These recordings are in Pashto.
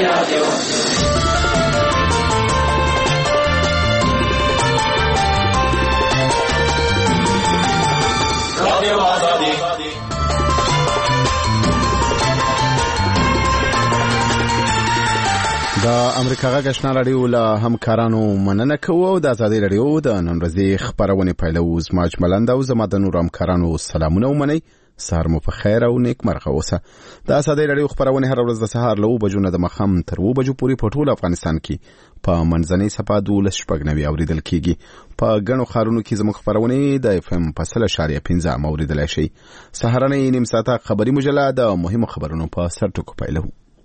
د امریکا غږ آشنا رادیو له همکارانو مننه کوو او د آزادۍ رادیو د نن ورځې خبرونه پیلوو. زما جملند او زما د نور همکارانو سلامونه ومنئ. سهار مو په خیر او نیک مرغه اوسه. د آزادۍ رادیو خبرونه هر ورځ د سهار له 9 بجو نه د ماښام تر 2 بجو پورې په ټول افغانستان کې په منځنۍ صفه 12:90 اوریدل کیږي. په ګڼو ښارونو کې زموږ خبرونه د اف ام په 100.15 اوریدلای شي. سهارنۍ نیم ساعته خبري مجله د مهمو خبرونو په سر ټکو پیلوو.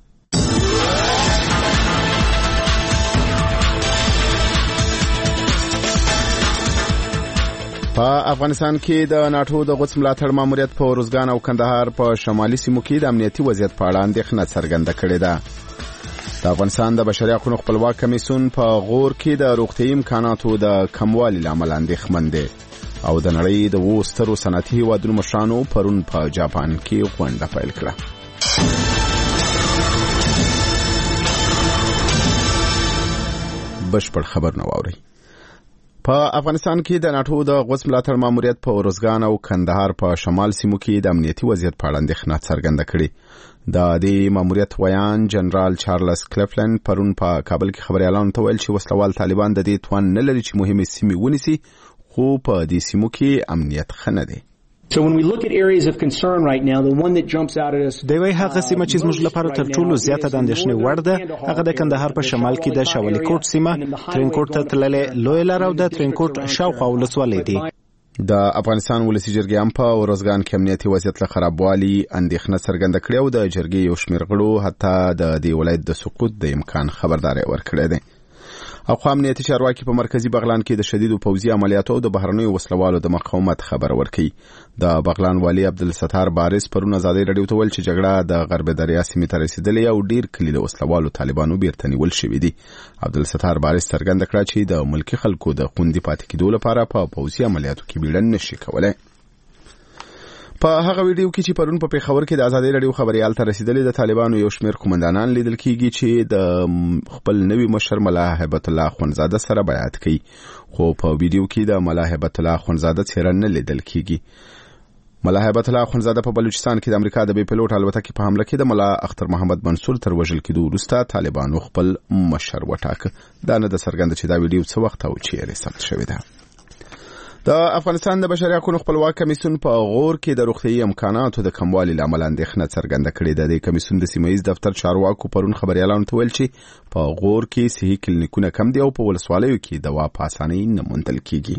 په افغانستان کې د ناتو د غوڅ ملاتړ ماموریت په روزګان او کندهار په شمالي سیمو کې د امنیتي وضعیت په اړه اندېښنه څرګنده کړې ده. د افغانستان د بشري حقوقو خپلواک کمیسیون په غور کې د روغتیايي امکاناتو د کموالي لامل اندېښمن دی او د نړۍ د 2 سترو صنعتي هیوادونو مشرانو پرون په جاپان کې غونډه پیل کړه. بشپړ خبر نو اوري. په افغانستان کې د ناتو د غوڅ ملاتړ ماموریت په روزګان او کندهار په شمال سیمو کې د امنیتي وضعیت په اړه اندېښنه څرګنده کړې. د دې ماموریت ویان جنرال چارلز کلیفلند پرون په کابل کې خبريالانو ته ویل چې وسلوال طالبان د دې توان نه لري چې مهمه سیمې ونیسي، خو په دې سیمو کې امنیت ښه نه دی. So when we look at areas of concern right now, the one that jumps out at us دوی هغه سیمه چې زموږ لپاره تر ټولو زیاته د اندېښنې وړ ده هغه د کندهار په شمال کې د شاولی کوټ سیمه، ترینکوټ ته تللې لوی لار او د ترینکوټ شاوخوا ولسوالۍ دي. د افغانستان ولسی جرګې هم په روزګان کې امنیتي وضعیت له خرابوالي اندېښنه څرګنده کړې او د جرګې یو شمېر غړو حتی د دې ولایت د سقوط د امکان خبرداري ورکړې ده. اقوام امنیتي چارواکي په مرکزی بغلان کې د شدیدو پوځي عملیاتو او د بهرنیو وسلوالو د مقاومت خبر ورکړي. د بغلان والی عبدالستار بارس پرون آزادۍ رادیو ته ویل چې جګړه د غرب دریا سیمې ته رسیدلې او ډیر کلی له وسلوالو طالبانو بیرته نیول شوي دي. عبدالستار بارس څرګنده کړه چې د ملکی خلکو د خوندي پاتې کېدو لپاره په پوځي عملیاتو کې بیړن نشي کولای. په هغه ویډیو کې چې پرون په پیښور کې د آزادۍ رادیو خبريال ته رسیدلې د طالبانو یو شمېر قومندانان لیدل کیږي چې د خپل نوي مشر ملا هیبت الله خونزاده سره بیعت کوي، خو په ویډیو کې د ملا هیبت الله خونزاده څیره نه لیدل کیږي. ملا هیبت الله خونزاده په بلوچستان کې د امریکا د بي پيلوټ الوتکې په حمله کې د ملا اختر محمد منصور تر وژل کېدو وروسته طالبانو خپل مشر وټاکه. دا نه د څرګنده چې دا ویډیو څه وخت او چیرې ثبت شوی ده. د افغانستان د بشري حقوقو خپلواک کمیسیون په غور کې د روغتیايي امکاناتو د کموالي لامل اندېښنه څرګنده کړې ده. د کمیسیون د سیمه ییز دفتر چارواکو پرون خبريالانو ته ویل چې په غور کې صحي کلینیکونه کم دي او په ولسوالیو کې دوا په اسانۍ نه موندل کیږي.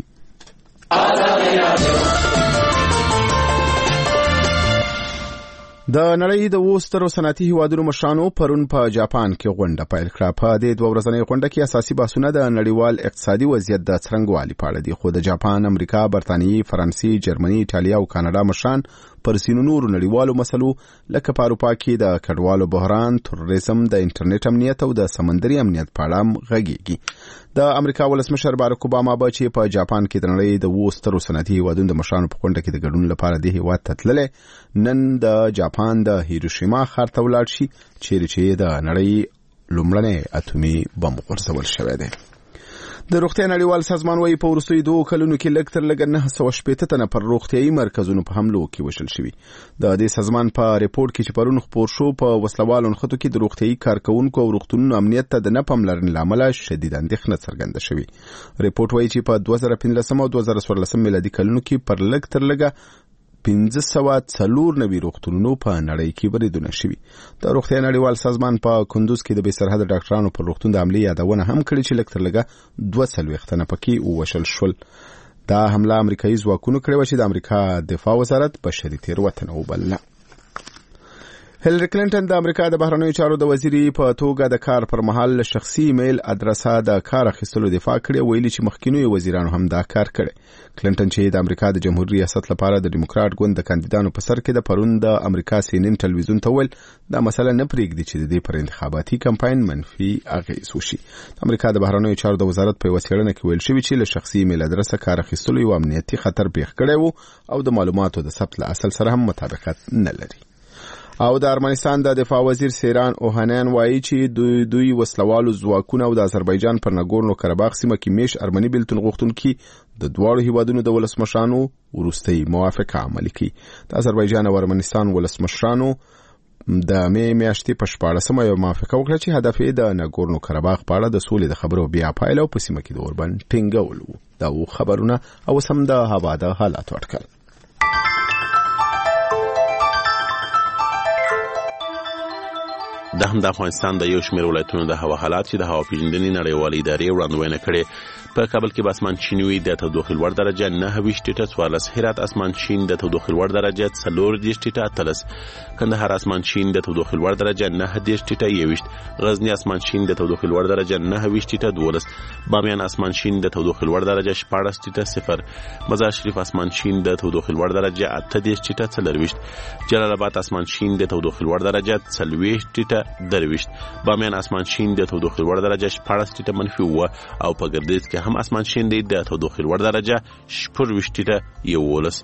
د نړۍ د 2 سترو صنعتي هیوادونو مشرانو پرون په جاپان کې غونډه پیل کړه. په دې 2 ورځنۍ غونډه کې اساسي بحثونه د نړیوال اقتصادي وضعیت د څرنګوالي په اړه دي، خو د جاپان، امریکا، برتانیې، فرانسې، جرمني، ایټالیا او کاناډا مشران پر سینو نورو نړیوالو مسلو لکه په اروپا کې د کډوالو بحران، تروریزم، د انټرنیټ امنیت او د سمندري امنیت په اړه غږیږي. د امریکا ولسمشر باراک اوباما به چې په جاپان کې د نړۍ د 2 سترو صنعتي هیوادونو د مشرانو په غونډه کې د ګډون لپاره د هیواد ته تللی، نن د جاپان د هیروشیما ښار ته ولاړ شي چیرې چې د نړۍ لومړنی اټومي بم غورځول شوی دی. د روغتیا نړیوال سازمان وايي په وروستیو 2 کلونو کې لږ تر لږه 980 تنه پر روغتیايي مرکزونو په حملو کې وشل شوي. د دې سازمان په ریپورت کې چې پرون خپور شو په وسلوالو نښتو کې د روغتیايي کارکونکو او روغتونونو امنیت ته د نه پاملرنې له امله شدید اندېښنه څرګنده شوې. ریپورت وايي چې په 2015 او 2014 میلادي کلونو کې پر لږ تر لږه 594 روغتونونو په نړۍ کې بریدونه شوي. د روغتیا نړیوال سازمان په کندوز کې د بې سرحده ډاکټرانو پر روغتون د حملې یادونه هم کړې چې لږ تر لږه 240 تنه پکې ووژل شول. دا حمله امریکایي ځواکونو کړې وه چې د امریکا دفاع وزارت بشري تېروتنه وبلله. هیلری کلینټن د امریکا د بهرنیو چارو د وزیري په توګه د کار پر مهال شخصي ایمیل ادرسه د کار اخیستلو دفاع کړې، ویلي چې مخکینو وزیرانو هم دا کار کړی. کلینټن چې د امریکا د جمهوریت ریاست لپاره د ډیموکرات ګوند د کاندیدانو په سر کې د پرون د امریکا CNN ټلویزیون ته ویل دا مسله نه پرېږدي چې د دې پر انتخاباتي کمپاین منفي اغېز وشي. د امریکا د بهرنیو چارو د وزارت په وسیړنه کې ویل شوی چې له شخصي ایمیل ادرسه کار اخیستلو یو امنیتي خطر پیښ کړی وو او د معلوماتو د ثبت له اصل سره هم مطابقت نه لري. او د ارمنستان د دفاع وزیر سیران اوهانیان وایي چې دوی وسلوالو ځواکونه او د آذربایجان پر ناګورنو قرهباغ سیمه کې میش ارمني بیلتون غوښتونکي د دواړو هیوادونو د ولسمشرانو وروستۍ موافقه عملي کړي. د آذربایجان او ارمنستان ولسمشرانو د میاشتې په 14مه یو موافقه وکړه چې هدف یې د ناګورنو قرهباغ په اړه د سولې د خبرو بیا پایله او په سیمه کې د اوربند ټینګول وو. دا و خبرونه او سم د هوا د حالات ورکړل. د هم د افغانستان د یو شمېر ولایتونو د هوا حالات چې د هوا پیژندنې نړیوالې ادارې وړاندوینه کړې. په کابل کې به اسمان شین وي، د تودوخې لوړ درجه 29 ټیټه 14، هرات اسمان شین د تودوخې لوړ درجه 40 ټیټه 13، کندهار اسمان شین د تودوخې لوړ درجه 9 ټیټه 21، غزنی اسمان شین د تودوخې لوړ درجه 9 ټیټه 12، بامیان اسمان شین د تودوخې لوړ درجه 14 ټیټه 0، مزار شریف اسمان شین د تودوخې لوړ درجه 8 ټیټه 40، جلال آباد اسمان شین د تودوخې لوړ درجه 40 ټیټه 23، بامیان اسمان شین د تودوخې لوړ درجه 14 ټیټه -1 او په ګردیز کې هم اسمان شین دی د تودوخې لوړ درجه 14 ټیټه 11.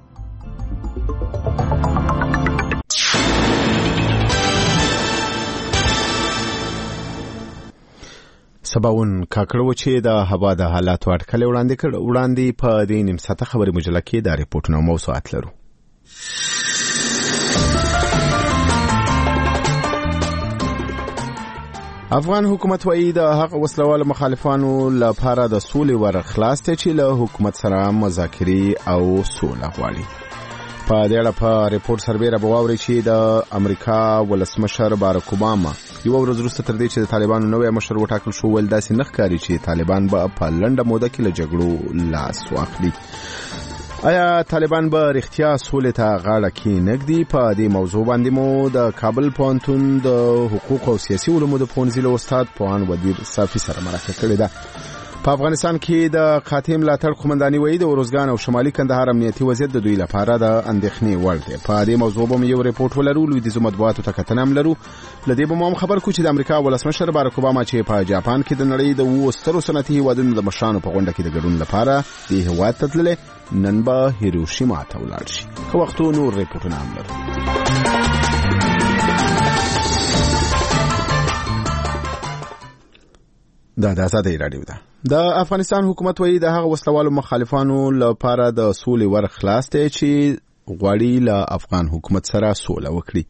سباون کاکړو چې د هوا د حالات اټکل وړاندې په دې نیم ساعته خبري مجله کې د ریپورتونو موضوعات لرو. افغان حکومت وایي د حق وسلوال مخالفانو لپاره د سولې ورخلاص ته چې له حکومت سره مذاکرې او سوله غواړي. په دې اړه په ریپورت سربېره به واورئ چې د امریکا ولسمشر باراک اوباما یو ورځ وروسته تر دې چې د طالبانو نوی مشر وټاکل شو ویل داسې نه ښکاري چې طالبان به په لنډه موده کې له جګړو لاس واخلي. آیا طالبان به رښتیا سولې ته غاړه کېنږدي؟ په دې موضوع باندې مو د کابل پوهنتون د حقوق او سیاسي علومو د پوهنځي له استاد پوهان ودیر صافي سره مرکه کړې ده. په افغانستان کې د قاطع ملاتړ قومنداني وایي د اروزګان او شمالي کندهار امنیتي وضعیت د دوی لپاره د اندېښنې وړ دی. په دې موضوع به یو ریپورت ولرو، لویدیځو مطبوعاتو ته کتنه هم لرو. لدې به مو خبر کو چې د امریکا ولسمشر باراک اوباما چې په جاپان کې د نړۍ د 2 سترو صنعتي هیوادونو د مشرانو په غونډه کې د ګډون لپاره د هیواد ته تللی، نن به هیروشیما ته ولاړ شي. که وختو نور ریپورتونه هم لرو. دا د آزادۍ راډیو ده. د افغانستان حکومت وایي د هغه وسلوالو مخالفانو لپاره د سولې ورخلاص دی چې غواړي له افغان حکومت سره سوله وکړي.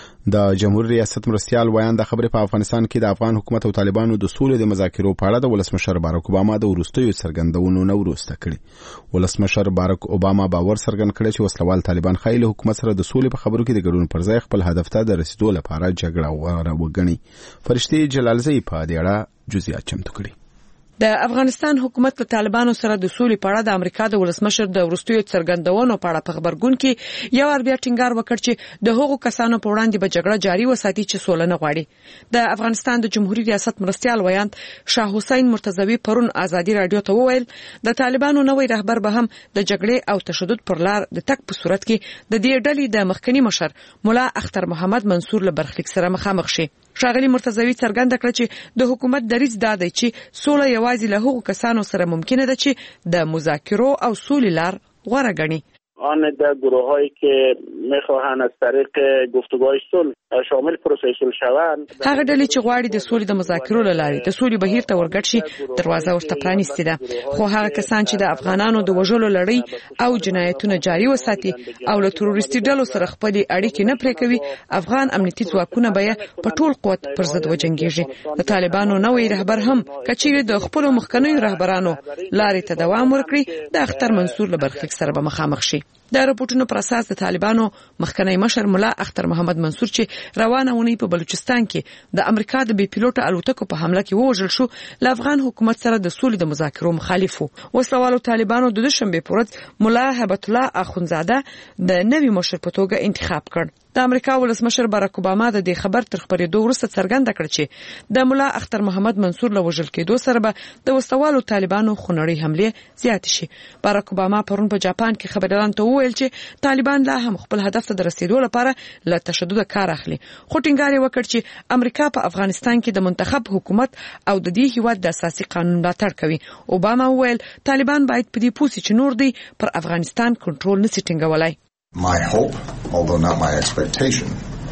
د جمهور ریاست مرستیال وایان د خبرې په افغانستان کې د افغان حکومت او طالبانو د سولې د مذاکرو په اړه د ولسمشر باراک اوباما د وروستیو څرګندونو نه وروسته کړي. ولسمشر باراک اوباما باور څرګند کړی چې وسلوال طالبان ښایي له حکومت سره د سولې په خبرو کې د ګډون پر ځای خپل هدف ته د رسیدو لپاره جګړه غوره وګڼي. فرشتي جلالزئی په دې اړه جزئیات چمتو کړي. د افغانستان حکومت له طالبانو سره د سولې په اړه د امریکا د ولسمشر د وروستیو څرګندونو په اړه په خبرګون کې یو بیا ټینګار وکړ چې د هغو کسانو په وړاندې به جګړه جاري وساتي چې سوله نه غواړي. د افغانستان د جمهوریت ریاست مرستیال ویان شاه حسین مرتضوی پرون آزادي رادیو ته وویل د طالبانو نوې رهبر به هم د جګړې او تشدد پر لار د تک په صورت کې د دې ډلې د مخکنی مشر مولا اختر محمد منصور له برخلیک سره مخامخ شي. ښاغلي مرتضوی څرګنده کړه چې د حکومت دریځ دا دی چې سوله یوازې له هغو کسانو سره ممکنه ده چې د مذاکرو او سولې لار غوره ګڼي. آن در گروهایی که میخواهند از طریق گفتگوهای صلح شامل پروسه صلح شوند، هغه ډلې چې غواړي د سولې د مذاکرو له لارې د سولې بهیر ته ورګډ شي دروازه ورته پرانیستې ده. خو هغه کسان چې د افغانانو د وژلو لړۍ او جنایتونه جاري وساتي او له تروریستي ډلو سره خپل اړیکې نه پرې کوي، افغان امنیتي ځواکونه به په ټول قوت پر ضد وجنګیږي. د طالبانو نوې رهبر هم کچېرې د خپل مخکنیو رهبرانو لارې ته دوام ورکړي د اختر منصور له برخلیک سره به مخامخ شي. د راپورټونو پر اساس د طالبانو مخکنی مشر مولا اختر محمد منصور چې روانه ونی په بلوچستان کې د امریکا د بي پیلوټ الوتکو په حمله کې وژل شو، له افغان حکومت سره د سولې د مذاکرو مخالف وو. وسلوالو طالبانو د دوشنبه په ورځ مولا هبت الله اخونزاده د نوي مشر په توګه انتخاب کړ. د امریکا ولسمشر باراک اوباما د دې خبر تر خبرېدو وروسته څرګنده کړ چې د مولا اختر محمد منصور له وژل کېدو سره به د وسلوالو طالبانو خونړۍ حمله زیات شي. باراک اوباما پرون په جاپان کې خبريالانو ته وویل چې طالبان لا هم خپل هدف ته رسیدو لپاره له تشدد کار اخلي. خو ټینګار یې وکړ چې امریکا په افغانستان کې د منتخب حکومت او د دې هیواد د اساسي قانون ملاتړ کوي. اوباما وویل طالبان باید په دې پوسې چې نور دی پر افغانستان کنټرول نشي ټینګولای. My hope, although not my expectation,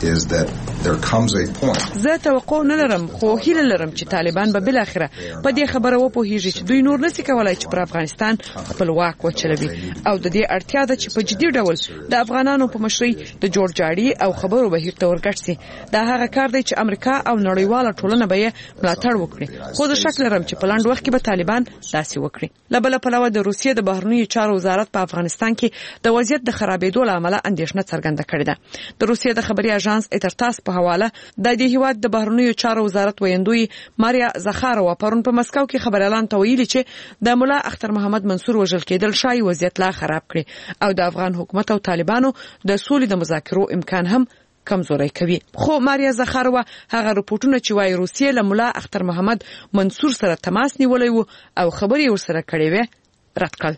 is that there comes a point. زه توقع نه لرم خو هیله لرم چې طالبان به بل اخره په دې خبره وپوهیږي چې دوی نور نشي کولای چې پر افغانستان خپل واک وچلوي او د دې اړتیا ده چې په جدي ډول د افغانانو په مشرۍ د جوړجاړي او خبرو بهیر ته ورګټ سي. دا هغه کار دی چې امریکا او نړیواله ټولنه به ملاتړ وکړي خو د شک لرم چې په لاندې وخت کې به طالبان داسې وکړي. لبل په لور د روسیې د بهرنیو چارو وزارت په افغانستان کې د وضعیت د خرابېدو لامل اندېښنه څرګنده کړې ده. د روسیې د خبري اژانس اترتاس په حواله د دې هیواد د بهرنیو چارو وزارت ویندوی ماریا زخاروا پرون په مسکو کې خبر اعلان تویل چې د مولا اختر محمد منصور وژل کېدل شای وضعیت لا خراب کړي او د افغان حکومت او طالبانو د سولې د مذاکرو امکان هم کمزوري کوي. خو ماریا زخاروا هغه رپورټونه چې وايي روسیې له مولا اختر محمد منصور سره تماس نیولای وو او خبري ورسره کړې وې رد کړ.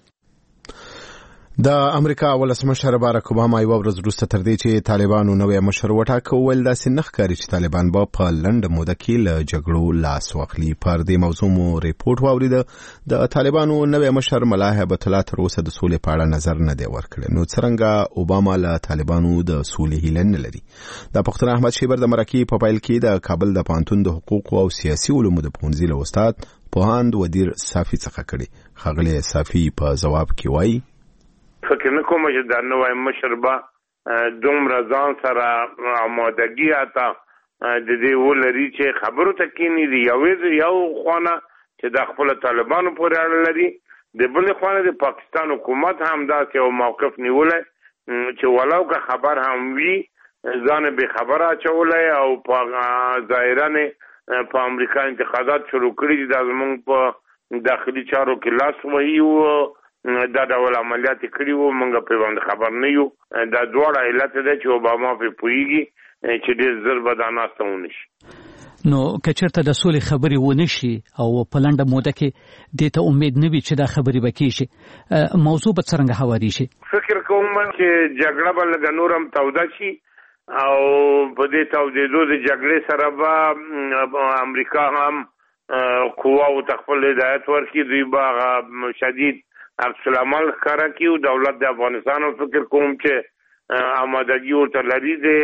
د امریکا ولسمشر باراک اوباما یو ورځ وروسته تر دې چې طالبانو نوې مشر وټاکه ویل داسې نه ښکاري چې طالبان به په لنډه موده کې له جګړو لاس واخلي. پر دې موضوع مو ریپورت واورید. د طالبانو نوې مشر ملا هیبت الله تر اوسه د سولې په اړه نظر نه دی ورکړی. نو څرنګه اوباما له طالبانو د سولې هیله نه لري؟ د پښتون احمد شیبر د مرکې په پیل کې د کابل د پانتون د حقوق او سیاسي علومو د پوهنځي له استاد پوهاند ودیر صافي څخه کړي. خغلی صافي په جواب کې وایي فکر نه کوم چې دا نوې مشر به دومره ځان سره آمادګي اته د دې ولري چې خبرو ته کینی دی یو خوانه چې د خپل طالبانو پورې اړه لري د بل خوانه د پاکستان حکومت هم دا یو موقف نیولای چې ولو که خبر هم وی ځان به خبره چولای او په ظاهرا په امریکا انتخابات شروع کړي د زمونږ په داخلي چارو کې لاس وهي دا ډول عملیات کړي وو موږ په باندې خبر نه یو. دا دواړه علت ده چې اوباما په پویږي چې ډېر زر به دا ناستونه شي. نو کچرته د سولې خبري ونه شي او په لنډه موده کې د ته امید نه وي چې دا خبري وکړي شي موضوع به څنګه هواري شي؟ فکر کوم چې جګړه به لږ نورم توده شي او په دې تودېدو د جګړې سره به امریکا هم قواو تخپل هدایت ورکړي دوی به شدید عکس العمل ښکاره کړي. دولت د افغانستان فکر کوم چې آمادګي ورته لري د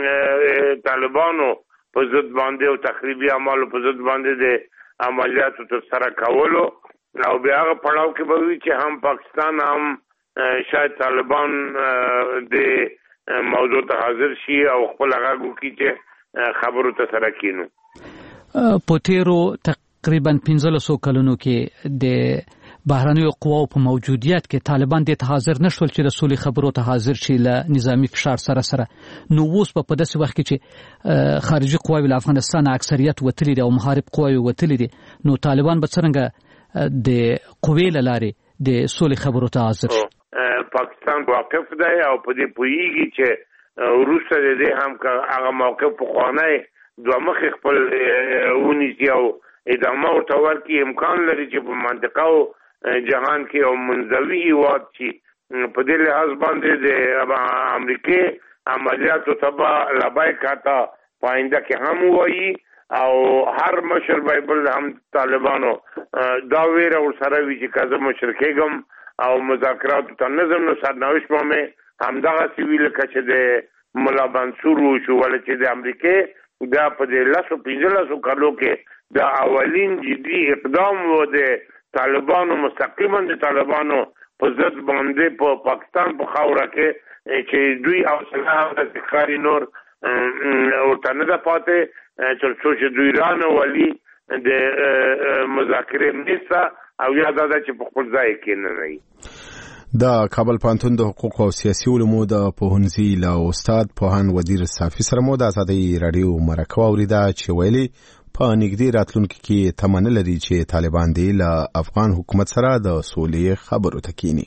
طالبانو په ضد باندې او تخریبي اعمالو په ضد باندې د عملیاتو ترسره کولو او بیا هغه پړاو کې به وي چې هم پاکستان هم شاید طالبان د موضوع ته حاضر شي او خپل هغه وکړي چې خبرو ته سره کینو. په تیرو تقریبا 15 کلونو کې د بهرنیو قواو په موجودیت کې طالبان د حاضر نشول چې د سولې خبرو ته حاضر شي له نظامی فشار سره نو اوس په داسې وخت کې چې خارجي قواوی له افغانستان اکثریت وتلي دي او محارب قواوی وتلي دي نو طالبان به څنګه د قوی لارې د سولې خبرو ته حاضر شي؟ پاکستان واقف دی او په دې پوهیږي چې روسه دې هم هغه موقف په خوانه دوه مخ خپل ونیسي او ادامه ورته ورکړي. امکان لري چې په منطقه او جهان کې او منځوي هیواد چې په دې لحاظ باندې د امریکای عملیاتو تبا لبای کاته پاینده کې هم وایي او هر مشر بایبل هم طالبانو دا ویره ورسره وی چې کله مشرکېګم او مذاکرات ته نظم نو سرنوشت باندې همدغه سیویل کچ د مولا منصور شو ول چې د امریکای دا په دې 15 کالو کې دا اولین جدي اقدام و د طالبانو مستقیما د طالبانو په ضد باندې په پاکستان په خاوره کې چې دوی او سلام د ذکرې نور ورته نه پاتې تر څو چې دوی رانه ولي د مذاکرې نشته او یاد ده چې په خپل ځای کې نه وي. د کابل پانتون د حقوق او سیاسي علومو د پوهنځي له استاد پوهان ودیر صافي سره مو د ازادي رادیو مرکه اوریدا چې ویلي په نږدې راتلونکي کې تمنه لري چې طالبان دې له افغان حکومت سره د سولې خبرو ته کینی.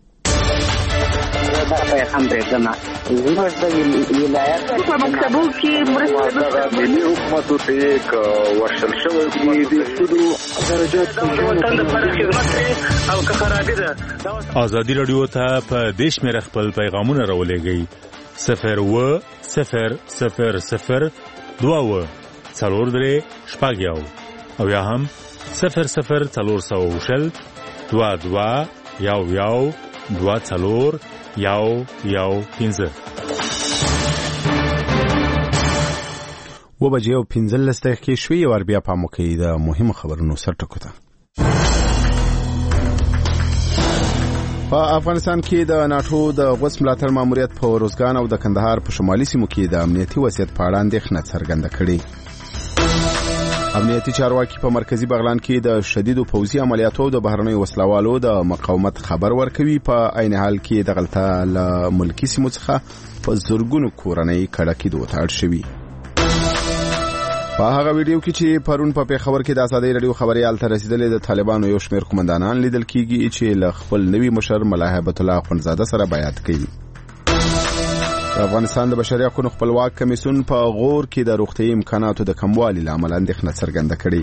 هم درځم زموږ د ولایت په مکتبو کې مرسته ملي حکومت ته یک ورشل شوی دی سودو درجات او که خرابې ده. ازادي رادیو ته په دیش مې خپل پیغامونه راولېږئ 01000 څلور شپږ او یا هم 00400 22 1 1 15. 2:15 شوي ور بیا په موکې د مهمو خبرونو سرټکو ته. په افغانستان کې د ناتو د غوڅ ملاتړ ماموریت په روزګان او د کندهار په شمالي سیمو کې د امنیتي وضعیت په اړه اندېښنه څرګنده کړې. امنیتي چارواکي په مرکزی بغلان کې د شدیدو پوځي عملیاتو د بهرنیو وسلوالو د مقاومت خبر ورکوي. په عین حال کې د غلطه ل ملکی سیمو څخه په زورګونو کورنۍ کډه کېدو ته اړ شوي. په هغه ویډیو کې چې پرون په پیښور کې د آزادۍ رادیو خبريال ته رسیدلې د طالبانو یو شمېر قومندانان لیدل کېږي چې له خپل نوي مشر ملا هیبت الله اخوندزاده سره بیعت کوي. افغانستان د بشري حقوقو خپلواک کمیسیون په غور کې د روغتیايي امکاناتو د کموالي لامل اندېښنه څرګنده کړې.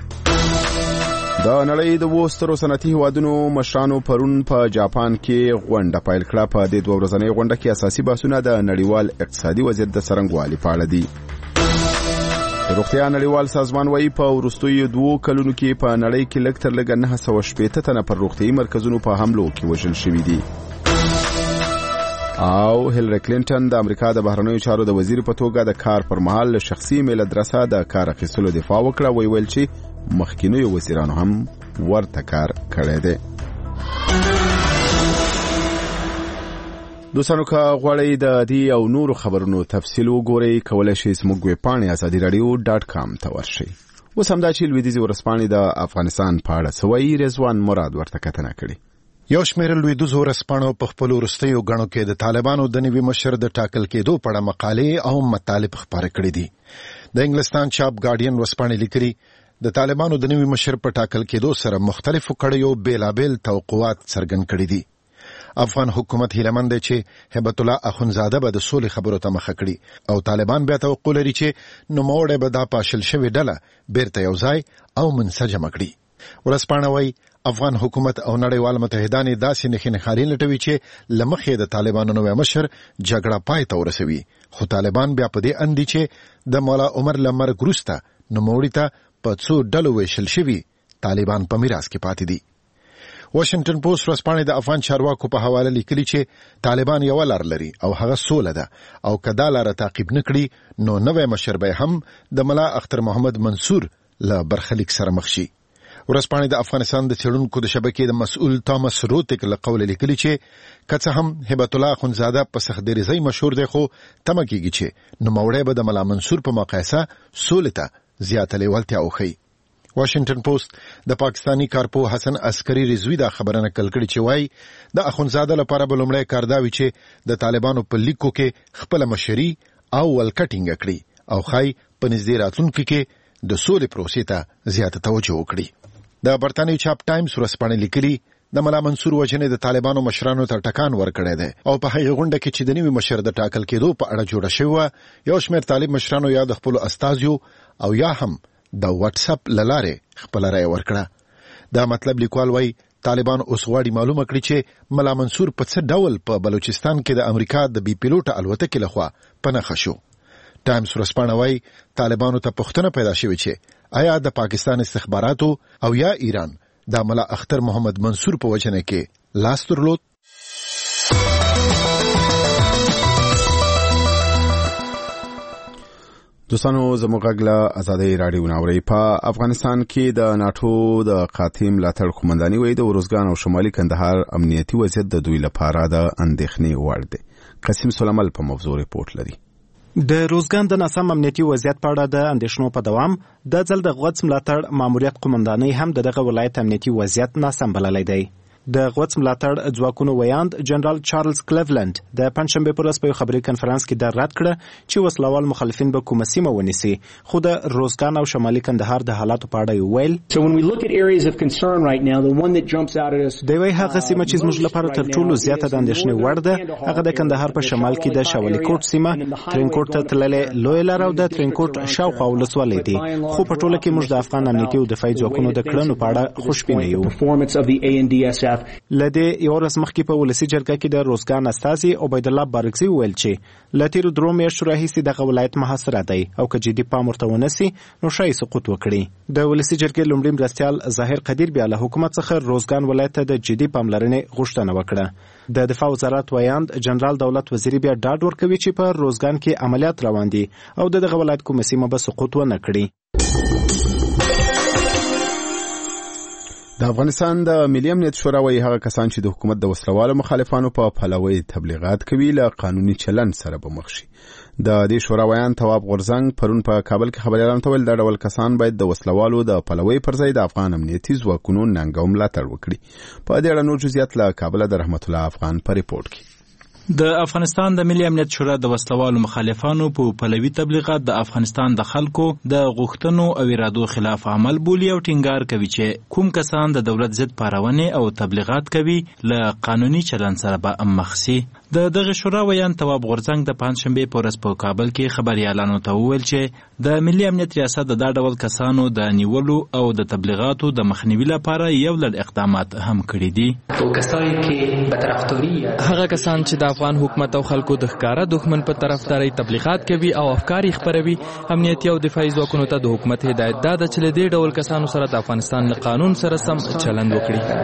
د نړۍ د وسترو صنعتي هیوادونو مشرانو پرون په جاپان کې غونډه پیل کړه. په دې 2 ورځنۍ غونډه کې اساسي بحثونه د نړیوال اقتصادي وضعیت د څرنګوالي په اړه دي. روغتیا نړیوال سازمان وايي په وروستیو 2 کلونو کې په نړۍ کې لږ تر لږه 980 تنه پر روغتیايي مرکزونو په حملو کې وژل شوي دي. او هیلری کلینټن د امریکا د بهرنیو چارو د وزیر په توګه د کار پر مهال له شخصي ایمیل ادرسه د کار اخیستلو دفاع وکړه. ویل چې مخکینیو وزیرانو هم ورته کار کړی دی. دوستانو که غواړئ د دې او نورو خبرونو تفصیل وګورئ کولای شئ زموږ ویب پاڼې azadiradio.com ته ورشئ. اوس همدا چې لویدیځي ورځپاڼې د افغانستان په اړه څه وایي رضوان مراد ورته کتنه کړې. یو شمېر لویدیځو ورځپاڼو په خپلو وروستیو غڼو کې د طالبانو د نوي مشر د ټاکل کېدو په اړه مقالې او مطالب خپاره کړي دي. د انګلستان چاپ ګارډین ورځپاڼې لیکلي د طالبانو د نوي مشر په ټاکل کېدو سره مختلفو کړیو بیلابیل توقعات څرګند کړي دي. افغان حکومت هیلمند دی چې هیبت الله اخوندزاده به د سولې خبرو ته مخه کړي او طالبان بیا توقع لري چې نوموړی به دا پاشل شوې ډله بیرته یو ځای او منسجمه کړي. ورځپاڼه وايي افغان حکومت او نړیوال متحدان داسې نښې لټوي چې له مخې د طالبانو نوی مشر جګړه پای ته ورسوي. خو طالبان بیا په دې اندي چې د مولا عمر له مرګ وروسته نوموړي ته په څو ډلو ویشل شوي طالبان په میراث کې پاتې دي. واشنگټن پوسټ ورځپاڼې د افغان چارواکو په حواله لیکلي چې طالبان یو لار لري او هغه سوله ده او کدا لار تعقیب نکړي نو نوې مشر به هم د ملا اختر محمد منصور له برخلیک سره مخ شي. ورځپاڼې د افغانستان د څېړونکو د شبکې د مسؤل تامس روتک له قوله لیکلي چې کڅه هم هیبت الله اخوندزاده په سخت دریزۍ مشهور دی خو تمه کېږي چې نوموړی به د ملا منصور په مقایسه سولې ته زیاته لیوالتیا وښیي. واشنگټن پوسټ د پاکستانی کارپو حسن عسکری رضوی دا خبره نقل کړي چې وایي د اخوندزاده لپاره به لومړی کار دا وي چې د طالبانو په لیکو کې خپل مشري او ولکټینګ کړي او خای په نږدې راتلونکو کې د سولې پروسې ته زیاته توجه وکړي. د برتانوي چاپ ټایمز ورځپاڼې لیکلي د ملا منصور وجنې د طالبانو مشرانو ته ټکان ورکړی دی او په هغه غونډه کې چې د نوي مشر د ټاکل کېدو په اړه جوړه شوې یو شمېر طالب مشرانو یا د خپل استازیو او یا هم د واتس اپ لاره خپل رائے ورکړه. دا مطلب لیکوال وای طالبان اوس غواړي معلومه کړي چې ملا منصور په څه ډول په بلوچستان کې د امریکا د بي پیلوټ الوتکې لخوا پناه شو. ټایمز ورځپاڼه وای طالبانو ته پوښتنه پیدا شوې چې آیا د پاکستان استخباراتو او یا ایران د ملا اختر محمد منصور په وجنه کې لاس درلود. دوستانو زموږ غږ آزادۍ رادیو ناوړي په افغانستان کې د ناتو د قاطع ملاتړ قومنداني وای د ورزګان او شمالي کندهار امنیتي وضعیت د دوی لپاره د اندېښنې وړ دی. قاسم سلیمل په موضوع ریپورت لري. د روزګان د ناسم امنیتي وضعیت په اړه د اندېښنو په دوام د ځل د غوڅ ملاتړ ماموریت قومنداني هم دغه ولایت امنیتي وضعیت ناسم بللی دی. د غوڅ ملاتړ ځواکونو ویاند جنرال چارلز کلیولند د پنځشنبه پر ورځ په خبري کانفرنس کې د رد کړه چې وسلوال مخالفین به کومه سیمه ونیسي. خو د روزګان او شمالي کندهار د حالاتو په اړه ویل دی وایي هغه سیمه چې زموږ لپاره تر ټولو زیاته د اندېښنې وړ ده هغه د کندهار په شمال کې د شاولي کوټ سیمه ترینکوټ ته تللې لوی لار او د ترینکوټ شاوخوا ولسوالۍ دي. خو په ټوله کې موږ د افغان امنیتي او دفاعي ځواکونو د کړنو په اړه خوشبینه یو. staff. لدې یو ورځ مخکې په ولسی جرګه کې د روزګان استازي عبید الله بارکزي وویل چې له تیرو 3 میاشتو راهیسې دغه ولایت محاصره دی او که جدي پام ورته ونسي نو شاید سقوط وکړي. د ولسی جرګې لومړي مرستیال ظاهر قدیر بیا له حکومت څخه روزګان ولایت ته د جدي پاملرنې غوښتنه وکړه. د دفاع وزارت ویاند جنرال دولت وزیری بیا ډاډ ورکوي چې په روزګان کې عملیات روان دي او دغه ولایت کومه سیمه به سقوط ونه کړي. د افغانستان د ملي امنیت شورا وايي هغه کسان چې د حکومت د وسلوالو مخالفانو په پلوي تبلیغات کوي له قانوني چلند سره به مخ شي. د دې شورا ویان تواب غورزنګ پرون په کابل کې خبريالانو ته ویل دا ډول کسان باید د وسلوالو د پلوي پر ځای د افغان امنیتي ځواکونو ننګو ملاتړ وکړي. په دې اړه نور جزئیات له کابل د رحمت الله افغان په ریپورت کې. د افغانستان د ملي امنیت شورا د وسلوالو مخالفانو په پلوي تبلیغات د افغانستان د خلکو د غوښتنو او ارادو خلاف عمل بولي او ټینګار کوي چې کوم کسان د دولت ضد پارونې او تبلیغات کوي له قانوني چلند سره به مخ شي. د دغه شورا ویان تواب غورزنګ د پنځشنبه په ورځ په کابل کې خبريالانو ته وویل چې د ملي امنیت ریاست د ډول کسانو د نیولو او د تبلیغاتو د مخنیوي لپاره یو لړ اقدامات هم کړي دي. هغه کسان چې د افغان حکومت او خلکو د ښکارا دښمن په طرفداري تبلیغات کوي او افکار خپروي، امنیتي او دفاعي ځواکونو ته د حکومت هدایت ده چې له دې ډول کسانو سره د افغانستان له قانون سره سم چلند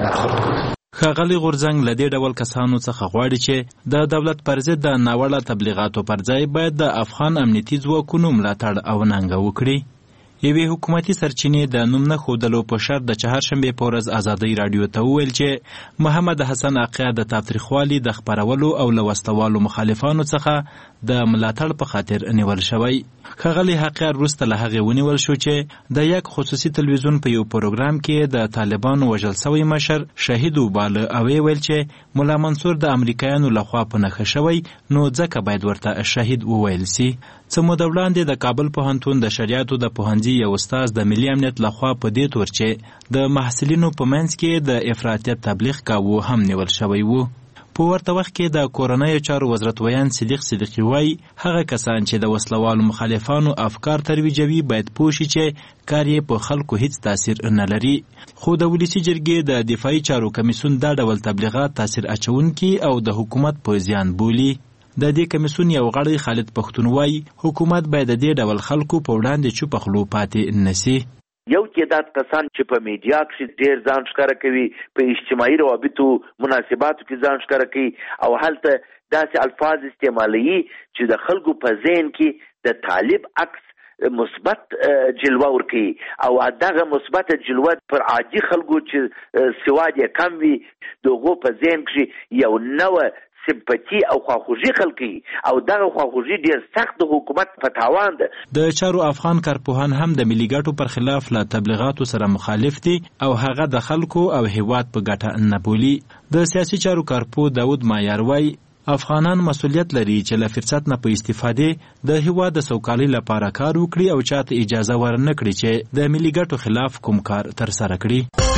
وکړي. ښاغلي غورزنګ له دې ډول کسانو څخه غواړي چې د دولت پر ضد د ناوړه تبلیغاتو پر ځای باید د افغان امنیتي ځواکونو ملاتړ او ننګه وکړي. یوې حکومتي سرچینې د نوم نه ښودلو په شرط د چهارشنبې په ورځ ازادۍ راډیو ته وویل چې محمد حسن عقیه د تاوتریخوالي د خپرولو او له وسلوالو مخالفانو څخه د ملاتړ په خاطر نیول شوی. ښاغلي حقیه وروسته له هغې ونیول شو چې د یک خصوصي تلویزیون په یو پروګرام کې د طالبانو وژل سوی مشر شهید وباله او ویل چې ملا منصور د امریکایانو لخوا په نښه شوی نو ځکه باید ورته شهید وویل سي. څه موده وړاندې د کابل پوهنتون د شریعتو د پوهنځي یو استاد د ملي امنیت لخوا په دې تور چې د محصلینو په منځ کې د افراطیت تبلیغ کاوه هم نیول شوی وو. په ورته وخت کې د کورنیو چارو وزارت ویان صدیق صدیقي وایي هغه کسان چې د وسلوالو مخالفانو افکار ترویجوي باید پوه شي چې کار یې په خلکو هیڅ تاثیر نه لري. خو د ولسي جرګې د دفاعي چارو کمیسیون دا ډول تبلیغات تاثیر اچونکي او د حکومت په زیان بولي. د دې کمیسیون یو غړی خالد پښتون وایي حکومت باید د دې ډول خلکو په وړاندې چوپ خلو پاتې نسی. یو تعداد کسان چې په میډیا کې ډېر ځان ښکاره کوي، په اجتماعي روابطو مناسباتو کې ځان ښکاره کوي او هلته داسې الفاظ استعمالوي چې د خلکو په ذهن کې د طالب عکس مثبت جلوه ورکوي او دغه مثبت جلوه پر عادي خلکو چې سواد یې کم وي دغه په ذهن کې یو نوې سمپاتی او خواخوږي خلقي او دغه خواخوږي ډیر سخت د حکومت په تاوان ده. د چارو افغان کارپوهان هم د ملي ګټو پر خلاف له تبلیغاتو سره مخالف دي او هغه د خلکو او هیواد په ګټه نه بولي. د سیاسي چارو کارپو داود مایار وایي افغانان مسؤلیت لري چې له فرصت نه په استفاده د هیواد د سوکالۍ لپاره کار وکړي او چاته اجازه ورنکړي چې د ملي ګټو خلاف کوم کار ترسره کړي.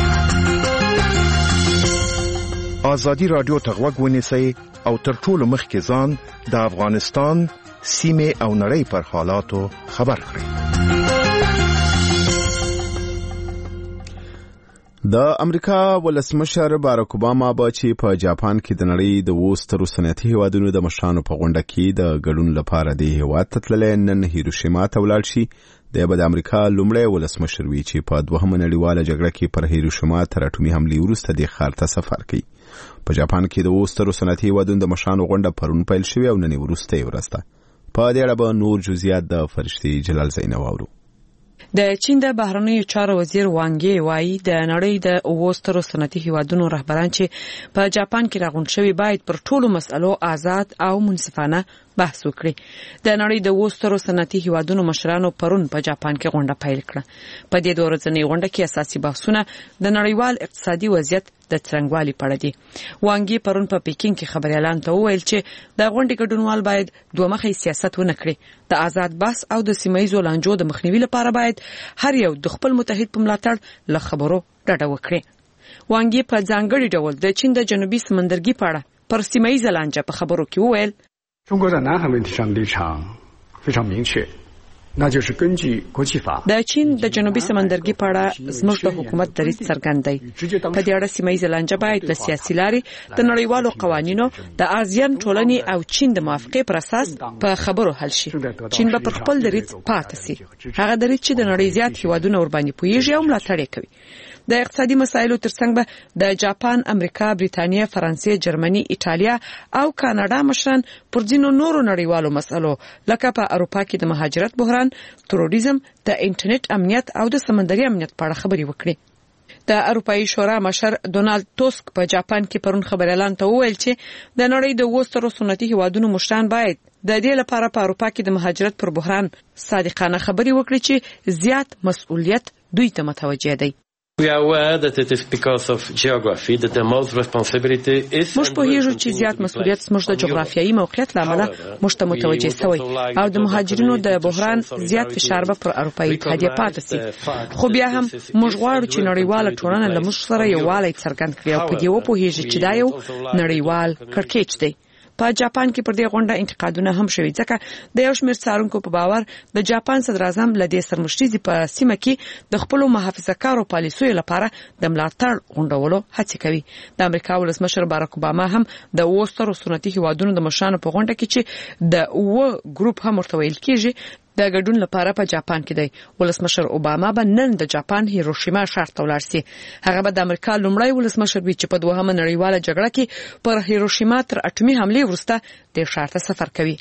آزادی رادیو ته غوږ ونیسئ او تر ټولو مخکې ځان د افغانستان سیمې او نړۍ پر حالاتو خبر کړئ. د امریکا ولسمشر باراک اوباما به چې په جاپان کې د نړۍ د 2 سترو صنعتي هیوادونو د مشرانو په غونډه کې د ګډون لپاره د هیواد ته تللی نن هیروشیما ته ولاړ شي. د امریکا لومړی ولسمشر وی چې په دوهمه نړیواله جګړه کې پر هیروشیما تر اټومي حملې وروسته د ښار ته سفر کوي. په جاپان کې د 2 سترو صنعتي هیوادونو د مشرانو غونډه پرون پیل شوې او نن وروسته یې ورسته. په دې اړه به نور جزئیات د فرشتي جلال زینو واورو. د چین د بهرنیو چارو وزیر وانګ وایي د نړۍ د 2 سترو صنعتي هیوادونو رهبران چې په جاپان کې راغونډ شوي باید پر ټولو مسألو آزاد او منصفانه بحث وکړي. د نړۍ د 2 سترو صنعتي هیوادونو مشرانو پرون په جاپان کې غونډه پیل کړه. په دې 2 ورځنۍ غونډه کې اساسي بحثونه د نړیوال اقتصادي وضعیت د څرنګوالي په اړه دي. وانګ پرون په پیکینګ کې خبريالانو ته وویل چې د غونډې ګډونوال باید دوه مخې سیاست ونه کړي. د آزاد بحث او د سیمایي لانجو د مخنیوي لپاره باید هر یو د خپل متحد په ملاتړ له خبرو ډډه وکړي. وانګ په ځانګړي ډول د چین د جنوبي سمندرګي په اړه پر سیمایي لانجه په خبرو کې وویل 中国在南海问题上立场非常明确， 那就是根据国际法。 د چین د جنوبي سمندرګي په اړه زموږ د حکومت دریځ څرګند دی. په دې اړه سیمه‌ییزه لانجه باید له سیاسي لارې د نړیوالو قوانینو د آسیان ټولنې او چین د موافقې پر اساس په خبرو حل شي. چین به پر خپل دریځ پاتې سي. هغه دریځ چې د نړۍ زیات هیوادونه ورباندې پوهیږي او ملاتړ یې کوي. د اقتصادي مسایلو ترڅنګ به د جاپان، امریکا، بریتانیا، فرانسې، جرمني، ایټالیا او کاناډا مشران پر ځینو نورو نړیوالو مسایلو لکه په اروپا کې د مهاجرت بحران، تروریزم، د انټرنیټ امنیت او د سمندري امنیت په اړه خبرې وکړي. د اروپایي شورا مشر ډونالد توسک په جاپان کې پرون خبريالان ته وویل چې د نړۍ د وسترو سنتي هیوادونو مشران باید د دې لپاره په اروپا کې د مهاجرت پر بحران صادقانه خبرې وکړي چې زیات مسؤلیت دوی ته متوجه دی. We are aware that it is because of geography that the most responsibility is. موږ پوهیږو چې زیات مسؤلیت زموږ د جغرافیایي موقعیت لامل موږ ته متوجه شوی او د مهاجرینو د بحران زیات فشار به پر اروپایي اتحادیه پاتې سي. خو بیا هم موږ غواړو چې نړیواله ټولنه له موږ سره یووالی څرګند کړي او په دې وپوهیږي چې دا یو نړیوال کړکېچ دی. په جاپان کې پر دې غونډه انتقادونه هم شوي ځکه د یو شمېر څارونکو په باور د جاپان صدر اعظم له دې سرمشريزي په سیمه کې د خپل محافظه‌کارو پالیسیو لپاره د ملاتړ غونډولو هڅه کوي. د امریکا ولسمشر باراک اوباما هم د وسترو سنتي هیوادونو د مشرانو په غونډه کې چې د ګروپ هم ورته ویل کېږي د ګډون لپاره په جاپان کې دی. ولسمشر اوباما به نن د جاپان هیروشیما ښار ته ولاړ شي. هغه به د امریکا لومړی ولسمشر وي چې په دوهمه نړیواله جګړه کې پر هیروشیما تر اټومي حملې وروسته د ښار ته سفر کوي.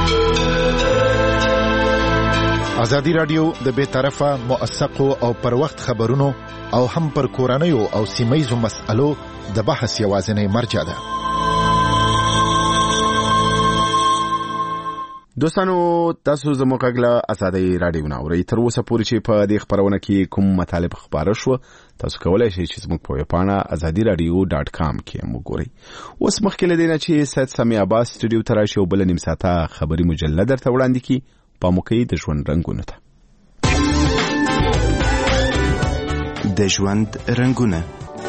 ازادي رادیو د بې طرفه، موثقو او پر وخت خبرونو او هم پر کورنیو او سیمه‌ییزو مسألو د بحث یوازینی مرجع ده. دوستانو تاسو زموږ غږ ازادي رادیو ناوړي تر اوسه پورې چې په دې خبرونه کې کوم مطالب خبره شو تاسو کولای شئ چې زموږ په ویبپاڼه azadiradio.com کې وګورئ. اوس مخکې له دې نه چې سید سامي عباس سټوډیو ته راشي او بل نیم ساعته خبري مجله درته وړاندې کړي په موقع د ژوند رنگونه ته. د ژوند رنگونه.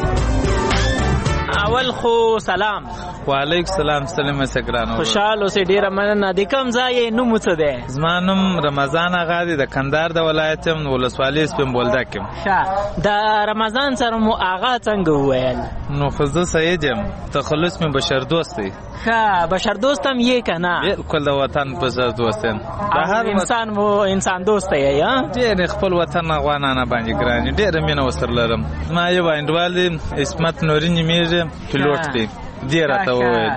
اول خو سلام. وعلیکم السلام. سلام سګرانو. خوشاله اوسې ډیره مننه. د کوم ځای نوم څه دی؟ زما نوم رمضان اغا دی د کندهار د ولایت ولسوالۍ سپین بولده کې. ښه د رمضان سره مو اغا څنګه وویل؟ نو خو زه سید یم. تخلص مې بشر دوست دی. ښه بشر دوست هم یې کنه؟ بالکل د وطن بشر دوست یم. هر انسان مو انسان دوست یې یا؟ ډېر خپل وطن افغانانه باندې ګران ډېر مینه وسره لرم. ما یو باندې اسمت نوري نیمه پیلوټ دی. ډیر راته وویل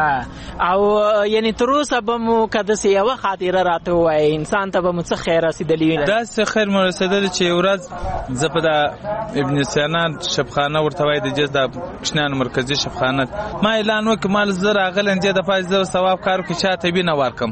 او یعنی تر اوسه به مو کده سي یو خاطره راته وای انسان ته به مو څه خیر رسیدلی وي؟ دا څه خیر مو رسیدلی چې ورځ زپدا ابن سینا شفخانه ورته وای د جز د کشنان مرکزی شفخانه ما اعلان وک مال زر اغلن دې د فایز زر ثواب کارو کې چاته بینه ورکم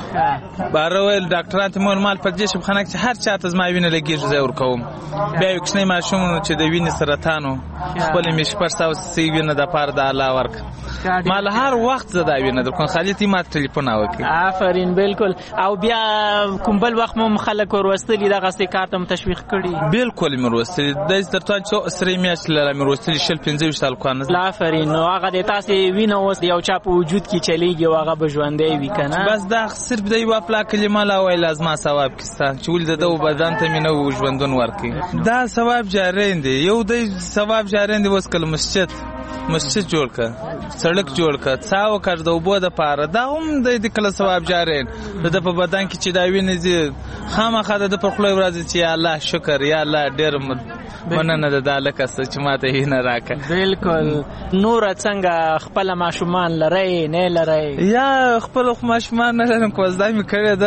بارویل ډاکټران ته مول مال په دې شفخانه کې هر چاته زما وینه لګیږي زه ورکوم بیا یو کشنې ماشوم چې د وینې سرطانو خپل مش پر ساو سی وینه د پاره د الله ورک مال هر وخت زدا وینه د کوم خالي تی ما ټلیفون وکړي. آفرین بالکل. او بیا کوم بل وخت مو خلک ورستلی دغه ستې کارتم تشویق کړي؟ بالکل مروستلی د ترته چې سری میاش لره مروستلی شل 15 تلکوان. آفرین. نو هغه د تاسو وینه اوس یو چا په وجود کې چلیږي او هغه بژوندې وي کنه؟ بس دا صرف د یو خپل کلمه لا وای لازم ثواب کیسه چې ول د بدن ته مینه او ژوندون ورکي. دا ثواب جاری دی. یو د ثواب جاری دی وس کله مسجد جوړ کا سړک جوړ کا څاو کړ د وبو د پاره دا هم د کله ثواب جاری د په بدن کې چې دا ویني زی خامخا د په خپل ورځ چې یا الله شکر یا الله ډیر مننه د دالکسته چې ماته یې نه راکا. بالکل. نور څنګه خپل ماشومان لري نه لري؟ یا خپل ماشومان نه لرم کوزدای می کړی ده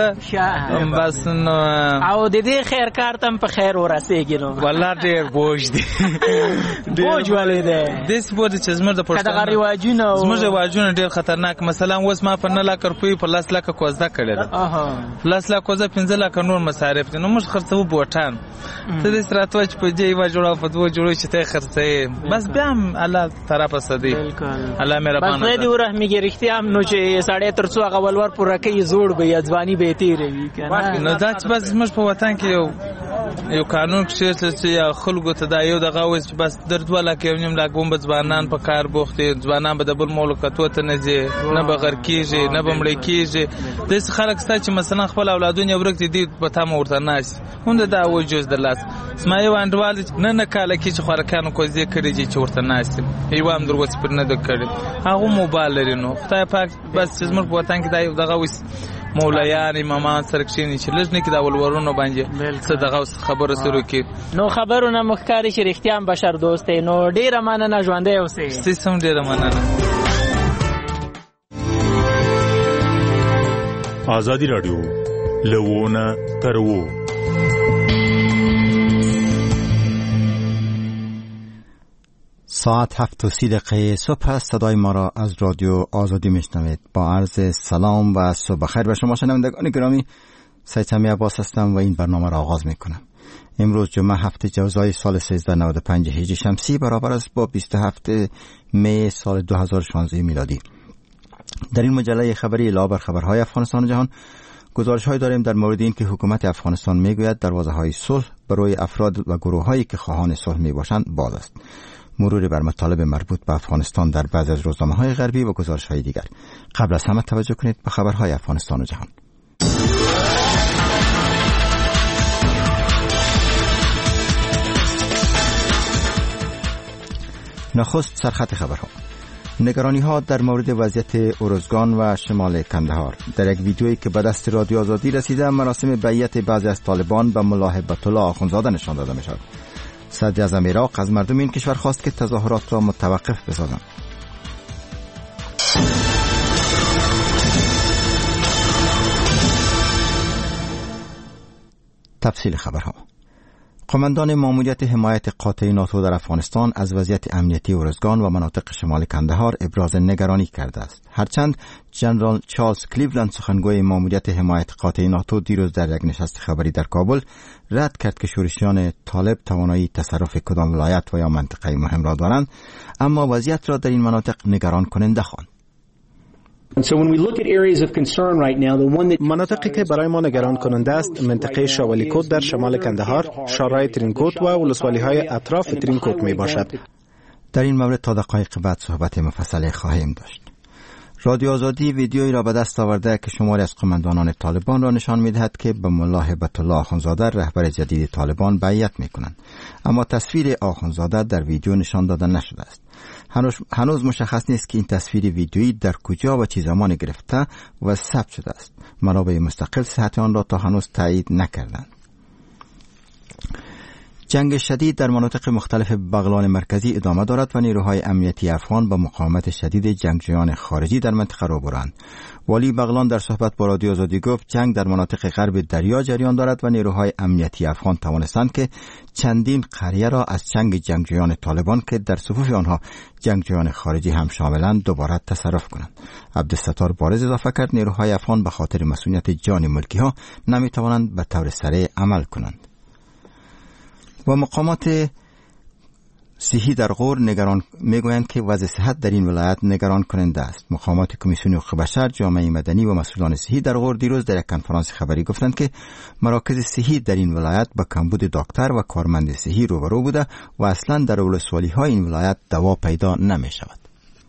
بس نو او د دې خیر کار تم په خیر ورسېږي نو والله ډیر بوج دی. بوج ولې ده؟ د سپورت چې زموږ د پښتون دا رواجونه زموږ رواجونه ډیر خطرناک. مثلا اوس ما په 9 لک روپۍ په 10 لک کوزدا کړی ده. 10 لک کوزدا 15 لک نور مصارف دي. نو موږ خرڅو بوټان ته د استراتیجي چې په دې جوړه په دوه جوړو چې ته خرڅې بس بیا الله طرف صدی. الله مهربان. بس دې ورحمېږي رښتیا هم نو چې ساړې ترڅو هغه ولور پوره کوي زوړ به ځواني به تیرې وي کنه. نو دا چې بس موږ په وطن کې یو یو قانون کې چې خلکو ته دا یو دغه وایي چې بس درد ولا کې نیم لا کوم ځوانان په کار بوخت دي ځوانان به د بل مولکتو ته نه ځي نه به غر کیږي نه به مړ کیږي د خلک ست چې مثلا خپل اولادونه ورک دي په تام ورته ناس هم دا وجوز د لاس اسماء یو انډوال نه کاله کې چې خورکانو کو ځي کړی چې ورته ناس یو هم دروځ پر نه د کړی هغه موبایل لري نو خدای پاک بس چې زموږ په وطن کې دا دغه وس مولایان امامان سرکشینی چې لږ نه کې دا ولورونو باندې څه دغه خبره سره کې نو خبرونه مخکاري چې رښتیا بشر دوست نو ډیره مننه ژوندې اوسئ سیستم ډیره مننه آزادی رادیو لوونه ترو ساعت 7:30 صبح است. صدای ما را از رادیو آزادی میشنوید. با عرض سلام و صبح بخیر به شما شنوندگان گرامی، سید سمی عباس هستم و این برنامه را آغاز میکنم. امروز جمعه 7 جوزای سال 1395 هجری شمسی برابر است با 27 می سال 2016 میلادی. در این مجله خبری لابر خبرهای افغانستان و جهان گزارش‌هایی داریم در مورد این که حکومت افغانستان میگوید دروازه‌های صلح برای افراد و گروه‌هایی که خواهان صلح میباشند باز است. مروری بر مطالب مربوط به افغانستان در بعضی از روزنامه‌های غربی و گزارش‌های دیگر. قبل از همه توجه کنید به خبرهای افغانستان و جهان. نخست سرخط خبرها. نگرانی‌ها در مورد وضعیت ارزگان و شمال کندهار. در یک ویدیویی که به دست رادیو آزادی رسیده، مراسم بیعت بعضی از طالبان به ملا هبت الله آخوندزاده نشان داده می‌شود. صدر اعظم عراق از مردم این کشور خواست که تظاهرات را متوقف بسازند. تفصیل خبرها. قماندان ماموریت حمایت قاطع ناتو در افغانستان از وضعیت امنیتی ارزگان و مناطق شمال کندهار ابراز نگرانی کرده است. هرچند جنرال چارلز کلیولند سخنگوی ماموریت حمایت قاطع ناتو دیروز در یک نشست خبری در کابل رد کرد که شورشیان طالب توانایی تصرف کدام ولایت و یا منطقه مهم را دارند، اما وضعیت را در این مناطق نگران کننده خواند. مناطقی که برای ما نگران کننده است منطقه شاولیکوت در شمال کندهار، شارای ترینکوت و ولسوالی‌های اطراف ترینکوت می باشد. در این مورد تا دقایق بعد صحبت مفصل خواهیم داشت. رادیو آزادی ویدیویی را به دست آورده که شماری از قماندانان طالبان را نشان می‌دهد که به ملا هبت الله آخوندزاده رهبر جدید طالبان بیعت می‌کنند، اما تصویر آخوندزاده در ویدیو نشان داده نشده است. هنوز مشخص نیست که این تصویر ویدیویی در کجا و چه زمان گرفته و ثبت شده است. منابع مستقل صحت آن را تا هنوز تایید نکردند. جنگ شدید در مناطق مختلف بغلان مرکزی ادامه دارد و نیروهای امنیتی افغان با مقاومت شدید جنگجویان خارجی در منطقه روبروند. والی بغلان در صحبت با رادیو آزادی گفت جنگ در مناطق غرب دریا جریان دارد و نیروهای امنیتی افغان توانستند که چندین قریه را از چنگ جنگجویان طالبان که در صفوف آنها جنگجویان خارجی هم شاملند دوباره تصرف کنند. عبدالستار بارز اضافه کرد نیروهای افغان به خاطر مسئولیت جان ملکی ها نمی توانند به طور سریع عمل کنند. و مقامات صحی در غور میگویند که وضع صحت در این ولایت نگران کننده است. مقامات کمیسیون حقوق بشر، جامعه مدنی و مسئولان صحی در غور دیروز در یک کنفرانس خبری گفتند که مراکز صحی در این ولایت با کمبود دکتر و کارمند صحی روبرو بوده و اصلا در ولسوالی‌های این ولایت دوا پیدا نمی شود.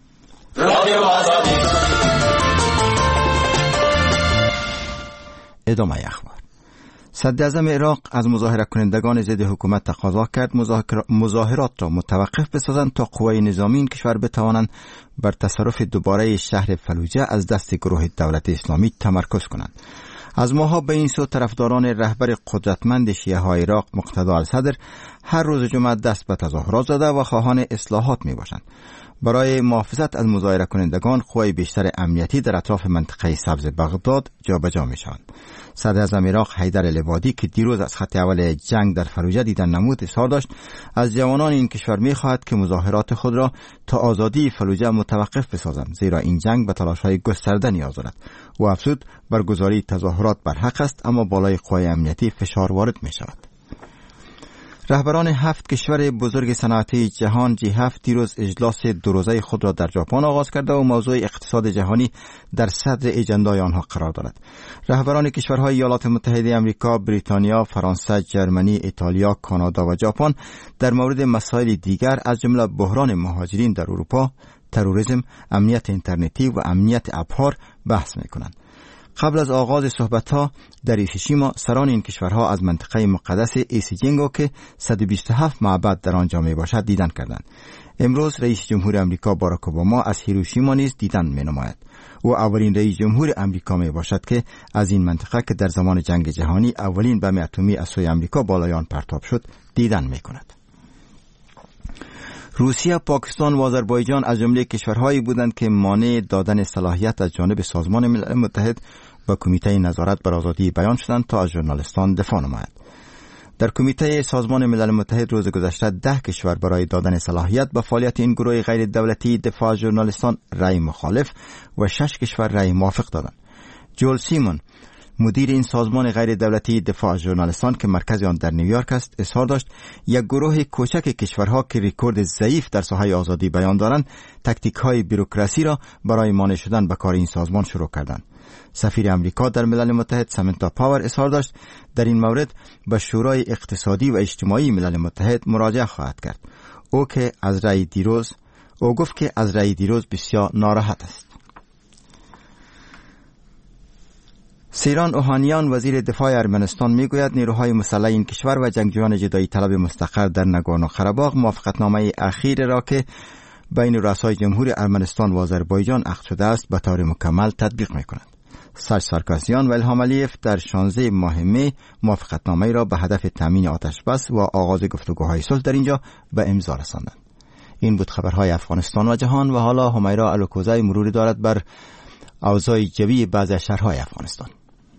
ادامه اخبار. صدر اعظم عراق از مظاهره کنندگان ضد حکومت تقاضا کرد مظاهرات را متوقف بسازند تا قوای نظامی این کشور بتوانند بر تصرف دوباره شهر فلوجه از دست گروه دولت اسلامی تمرکز کنند. از ماها به این سو طرفداران رهبر قدرتمند شیعه های عراق مقتدا الصدر هر روز جمعه دست به تظاهرات زده و خواهان اصلاحات می باشند. برای محافظت از مظاهره کنندگان قوای بیشتر امنیتی در اطراف منطقه سبز بغداد جابجا می شوند. صدر اعظم عراق حیدر العبادی که دیروز از خط اول جنگ در فلوجه دیدن نمود اظهار داشت از جوانان این کشور می خواهد که مظاهرات خود را تا آزادی فلوجه متوقف بسازند، زیرا این جنگ به تلاش‌های گسترده نیاز دارد. او افزود برگزاری تظاهرات بر حق است، اما بالای قوای امنیتی فشار وارد می شود. رهبران 7 کشور بزرگ صنعتی جهان G7 دیروز اجلاس 2 روزه خود را در ژاپن آغاز کرده و موضوع اقتصاد جهانی در صدر اجندای آنها قرار دارد. رهبران کشورهای ایالات متحده آمریکا، بریتانیا، فرانسه، جرمنی، ایتالیا، کانادا و ژاپن در مورد مسائل دیگر از جمله بحران مهاجرین در اروپا، تروریسم، امنیت اینترنتی و امنیت ابحار بحث می‌کنند. قبل از آغاز صحبت‌ها در هیروشیما سران این کشورها از منطقه مقدس ایسیجینگو که 127 معبد در آنجا میباشد دیدن کردند. امروز رئیس جمهور آمریکا باراک اوباما از هیروشیما نیز دیدن مینماید. او اولین رئیس جمهور آمریکا میباشد که از این منطقه که در زمان جنگ جهانی اولین بم اتمی از سوی آمریکا بالای آن پرتاب شد دیدن میکند. روسیه، پاکستان و آذربایجان از جمله کشورهایی بودند که مانع دادن صلاحیت از جانب سازمان ملل متحد و کمیته نظارت بر آزادی بیان شدند تا از ژورنالیستان دفاع نماید. در کمیته سازمان ملل متحد روز گذشته 10 کشور برای دادن صلاحیت به فعالیت این گروه غیر دولتی دفاع از ژورنالیستان رأی مخالف و 6 کشور رأی موافق دادند. جول سیمون، مدیر این سازمان غیر دولتی دفاع از ژورنالیستان که مرکز آن در نیویورک است، اظهار داشت یک گروه کوچک کشورها که رکورد ضعیف در ساحه آزادی بیان دارند، تاکتیک‌های بیروکراسی را برای مانع شدن به کار این سازمان شروع کردند. سفیر امریکا در ملل متحد سامنتا پاور اظهار داشت در این مورد به شورای اقتصادی و اجتماعی ملل متحد مراجعه خواهد کرد. او گفت که از رأی دیروز بسیار ناراحت است. سیران اوهانیان وزیر دفاع ارمنستان میگوید نیروهای مسلح این کشور و جنگجویان جدایی طلب مستقر در ناگورنو قره‌باغ موافقتنامه اخیر را که بین رؤسای جمهور ارمنستان و آذربایجان عقد شده است به طور مکمل تطبیق می‌کنند. سرج سارکاسیان و الهام علیف در 16 ماه می موافقتنامه را به هدف تامین آتش بس و آغاز گفتگوهای صلح در اینجا به امضا رساندند. این بود خبرهای افغانستان و جهان و حالا همیرا الوکوزای مروری دارد بر اوضاع جوی بعضی از شهرهای افغانستان.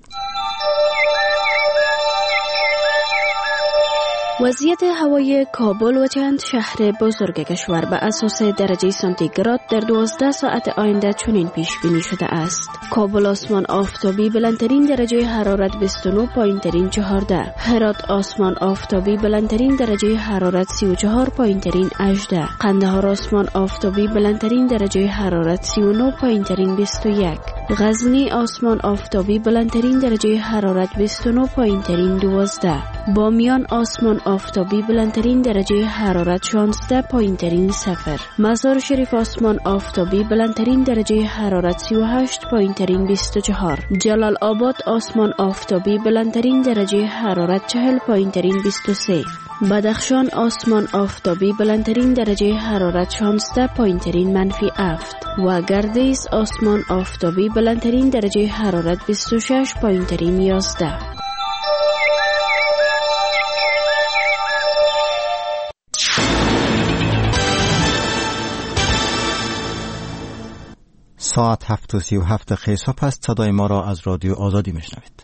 وضعیت هوای کابل و چند شهر بزرگ کشور به اساس درجه سانتیگراد در 12 ساعت آینده چنین پیش بینی شده است. کابل آسمان آفتابی بلندترین درجه حرارت 29 پایینترین 14. هرات آسمان آفتابی بلندترین درجه حرارت 34 پایینترین 18. قندهار آسمان آفتابی بلندترین درجه حرارت 39 پایینترین 21. غزنی آسمان آفتابی بلندترین درجه حرارت 29 پایینترین 12. بامیان آسمان آفتابی بلندترین درجه حرارت 16 پایینترین 0. مزار شریف آسمان آفتابی بلندترین درجه حرارت 38 پایینترین 24. جلال آباد آسمان آفتابی بلندترین درجه حرارت 40 پایینترین 23. بدخشان آسمان آفتابی بلندترین درجه حرارت 16 پایینترین -7 و گردیز آسمان آفتابی بلندترین درجه حرارت 26 پایینترین 11. ساعت 7:37 صبح است. صدای ما را از رادیو آزادی میشنوید.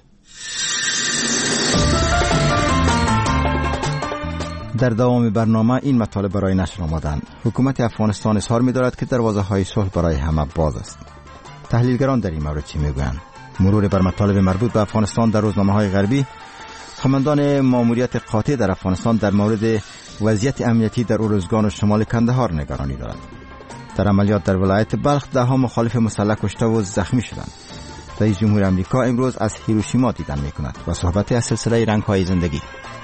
در دوام برنامه این مطالب برای نشر آمدند. حکومت افغانستان اظهار می‌دارد که دروازه‌های صلح برای همه باز است. تحلیلگران در این مورد چی میگویند؟ مرور بر مطالب مربوط به افغانستان در روزنامه‌های غربی. قماندان ماموریت قاطع در افغانستان در مورد وضعیت امنیتی در اروزگان و شمال کندهار نگرانی دارد. در عملیات در ولایت بلخ ده‌ها مخالف مسلح کشته و زخمی شدند. رئیس جمهور آمریکا امروز از هیروشیما دیدن می‌کند و صحبت از سلسله رنگ‌های زندگی.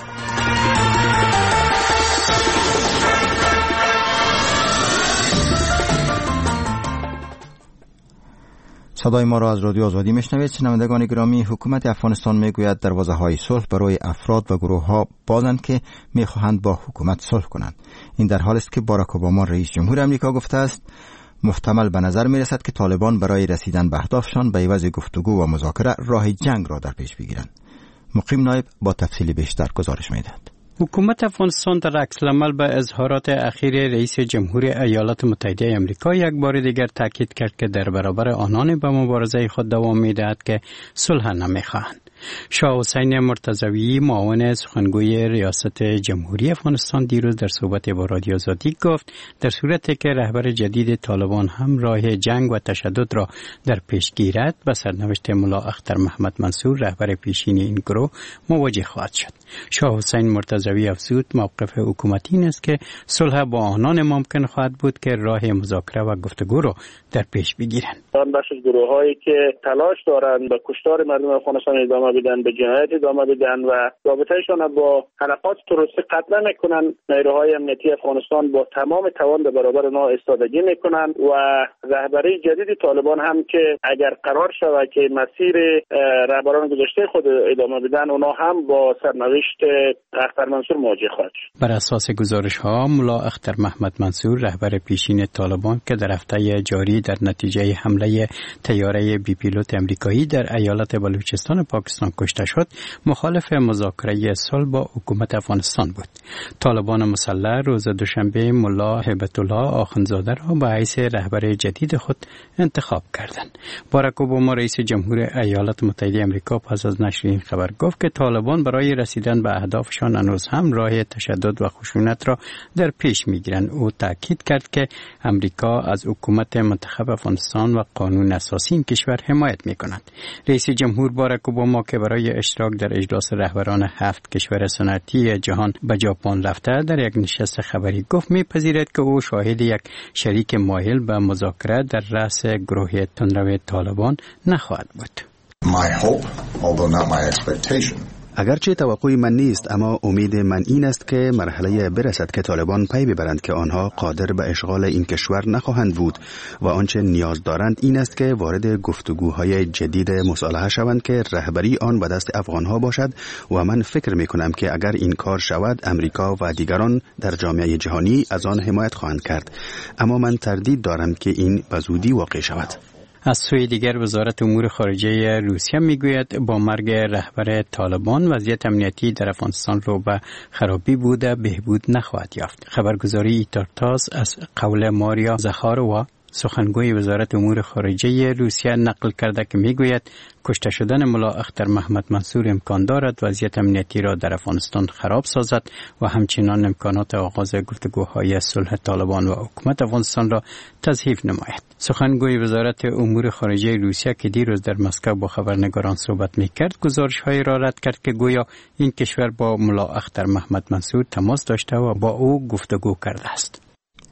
صدای ما را از رادیو آزادی میشنوید. شنوندگان گرامی، حکومت افغانستان میگوید دروازه‌های صلح برای افراد و گروه‌ها بازند که میخواهند با حکومت صلح کنند. این در حالی است که باراک اوباما رئیس جمهور آمریکا گفته است محتمل به نظر میرسد که طالبان برای رسیدن به اهدافشان به عوض گفتگو و مذاکره راه جنگ را در پیش بگیرند. مقیم نایب با تفصیل بیشتر گزارش میدهد. حکومت افغانستان در عکس‌العمل به اظهارات اخیر رئیس جمهور ایالات متحده آمریکا یک بار دیگر تاکید کرد که در برابر آنان به مبارزه خود دوام می‌دهد که صلح نمی‌خواهند. شاه حسین مرتضوی معاون سخنگوی ریاست جمهوری افغانستان دیروز در صحبت با رادیو آزادی گفت در صورتی که رهبر جدید طالبان هم راه جنگ و تشدد را در پیش گیرد با سرنوشت ملا اختر محمد منصور رهبر پیشین این گروه مواجه خواهد شد. شاه حسین مرتضوی افزود موقف حکومتی این است که صلح با آنان ممکن خواهد بود که راه مذاکره و گفتگو را در پیش بگیرند. آن بخش گروه‌هایی که تلاش دارند به کشتار مردم افغانستان ادامه بدن، به جنایت ادامه بدن و رابطه‌شان با حرکات تروریستی قطع نمی‌کنند، نیروهای امنیتی افغانستان با تمام توان به برابر آنها ایستادگی می‌کنند و رهبری جدید طالبان هم که اگر قرار شود که مسیر رهبران گذشته خود ادامه بدن، اونها هم با سرنوشت اختر منصور مواجه خواهد شد. بر اساس گزارش‌ها ملا اختر محمد منصور رهبر پیشین طالبان که در هفته جاری در نتیجه حمله طیاره بی پیلوت امریکایی در ایالت بلوچستان پاکستان کشته شد، مخالف مذاکره صلح با حکومت افغانستان بود. طالبان مسلح روز دوشنبه ملا هیبت الله آخوندزاده را به حیث رهبر جدید خود انتخاب کردند. باراک اوباما رئیس جمهور ایالات متحده آمریکا پس از نشر این خبر گفت که طالبان برای رسیدن به اهدافشان هنوز هم راه تشدد و خشونت را در پیش می‌گیرند. او تاکید کرد که امریکا از حکومت منتخب افغانستان و قانون اساسی این کشور حمایت می‌کند. رئیس جمهور باراک اوباما که برای اشتراک در اجلاس رهبران 7 کشور صنعتی جهان به ژاپن رفته در یک نشست خبری گفت می‌پذیرد که او شاهد یک شریک مایل به مذاکره در رأس گروه تندرو طالبان نخواهد بود. My hope, although not my expectation. اگرچه توقعی من نیست، اما امید من این است که مرحله برسد که طالبان پی ببرند که آنها قادر به اشغال این کشور نخواهند بود و آنچه نیاز دارند این است که وارد گفتگوهای جدید مصالحه شوند که رهبری آن به دست افغانها باشد و من فکر می کنم که اگر این کار شود امریکا و دیگران در جامعه جهانی از آن حمایت خواهند کرد، اما من تردید دارم که این به زودی واقع شود. از سوی دیگر وزارت امور خارجه روسیه میگوید با مرگ رهبر طالبان وضعیت امنیتی در افغانستان رو به خرابی بوده بهبود نخواهد یافت. خبرگزاری ایتارتاس از قول ماریا زخاروا سخنگوی وزارت امور خارجه روسیه نقل کرده که میگوید کشته شدن ملا اختر محمد منصور امکان دارد وضعیت امنیتی را در افغانستان خراب سازد و همچنان امکانات آغاز گفتگوهای صلح طالبان و حکومت افغانستان را تضعیف نماید. سخنگوی وزارت امور خارجه روسیه که دیروز در مسکو با خبرنگاران صحبت میکرد گزارش‌هایی را رد کرد که گویا این کشور با ملا اختر محمد منصور تماس داشته و با او گفتگو کرده است.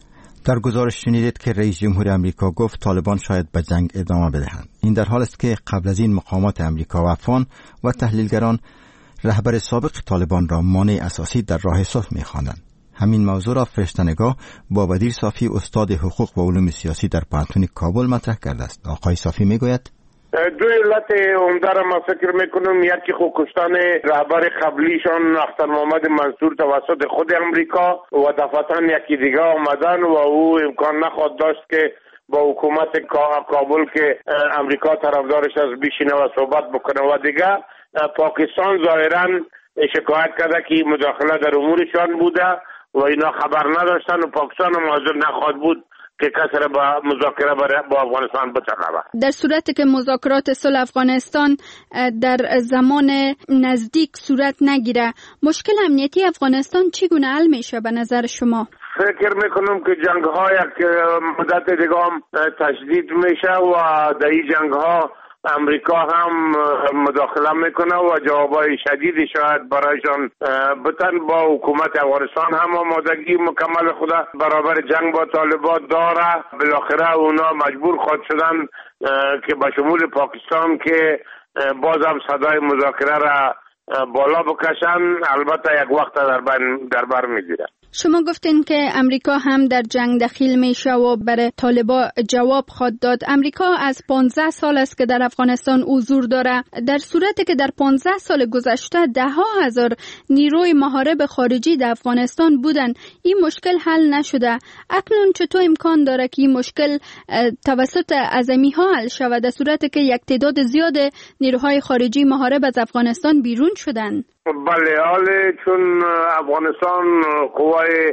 در گزارش شنیدید که رئیس جمهور امریکا گفت طالبان شاید به جنگ ادامه بدهند. این در حال است که قبل از این مقامات امریکا و افغان و تحلیلگران رهبر سابق طالبان را مانع اساسی در راه صلح می‌خوانند. همین موضوع را فرشته‌نگاه بابدیر صافی استاد حقوق و علوم سیاسی در پانتون کابل مطرح کرده است. آقای صافی میگوید دو علت عمده را ما فکر میکنم، یکی خود کشتن رهبر قبلیشان اختر محمد منصور توسط خود امریکا و دفعتاً یکی دیگه آمدن و او امکان نخواهد داشت که با حکومت کابل که امریکا طرفدارش از بشینه و صحبت بکنه و دیگه پاکستان ظاهراً شکایت کرده که مداخله در امورشان بوده و اینا خبر نداشتن و پاکستان هم حاضر نخواهد بود که کسر با مذاکره با افغانستان بطرحه. در صورتی که مذاکرات صلح افغانستان در زمان نزدیک صورت نگیره، مشکل امنیتی افغانستان چگونه حل میشه به نظر شما؟ فکر میکنم که جنگ ها یک مدت دیگه هم تشدید میشه و در این جنگ ها امریکا هم مداخله میکنه و جوابای شدیدی شاید برایشان بتن. با حکومت افغانستان هم آمادگی مکمل خود برابر جنگ با طالبان داره. بالاخره اونا مجبور خواهد شدن که به شمول پاکستان که باز هم صدای مذاکره را بالا بکشن، البته یک وقت در بر میگیره. شما گفتین که امریکا هم در جنگ دخیل میشه و برای طالبان جواب خواهد داد. امریکا از 15 سال است که در افغانستان حضور داره. در صورتی که در 15 سال گذشته ده ها هزار نیروی محارب خارجی در افغانستان بودن، این مشکل حل نشده. اکنون چطور امکان داره که این مشکل توسط اعظمی ها حل شود در صورتی که یک تعداد زیاد نیروهای خارجی محارب از افغانستان بیرون شدن؟ بله، حالا چون افغانستان قوای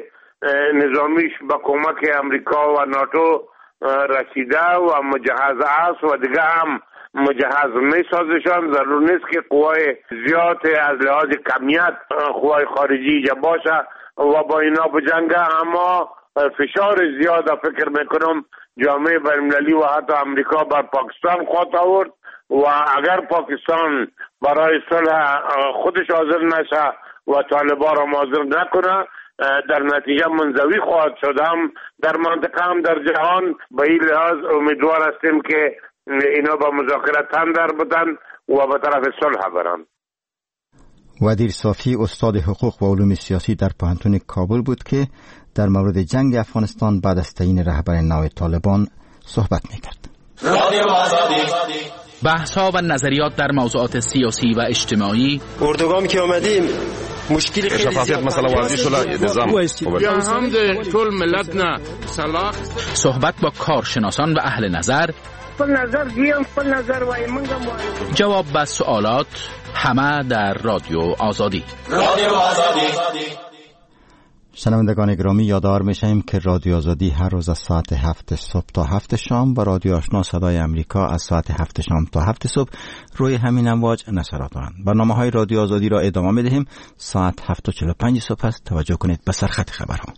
نظامیش با کمک امریکا و ناتو رسیده و مجهز است و دیگه هم مجهز می سازشان. ضرور نیست که قوای زیاد از لحاظ کمیت قوای خارجی جا باشه و با اینا بجنگه، اما فشار زیاد فکر میکنم جامعه بین‌المللی و حتی امریکا بر پاکستان خواهد آورد و اگر پاکستان برای صلح خودش حاضر نشه و طالبان را حاضر نکنه، در نتیجه منزوی خواهد شد. هم در منطقه هم در جهان به این لحاظ امیدوار هستیم که اینا با مذاکره تن در بدن و به طرف صلح برند. ودیر صافی استاد حقوق و علوم سیاسی در پوهنتون کابل بود که در مورد جنگ افغانستان بعد از تعیین رهبر نو طالبان صحبت میکرد. بحث‌ها و نظریات در موضوعات سیاسی و اجتماعی. اردوگام که آمدیم مشکل خیلی شفافیت مسئله واضح شده، نظام یا هم ده طول ملت نه صلاح. صحبت با کارشناسان و اهل نظر. خپل نظر دیم، خپل نظر وای منگم وای. جواب به سوالات همه در رادیو آزادی. شنوندگان گرامی، یادآور میشیم که رادیو آزادی هر روز از ساعت 7 صبح تا 7 شام و رادیو آشنا صدای امریکا از ساعت 7 شام تا 7 صبح روی همین امواج نشرات دارند. برنامه‌های رادیو آزادی را ادامه می‌دهیم. ساعت 7:45 صبح است. توجه کنید به سرخط خبرها.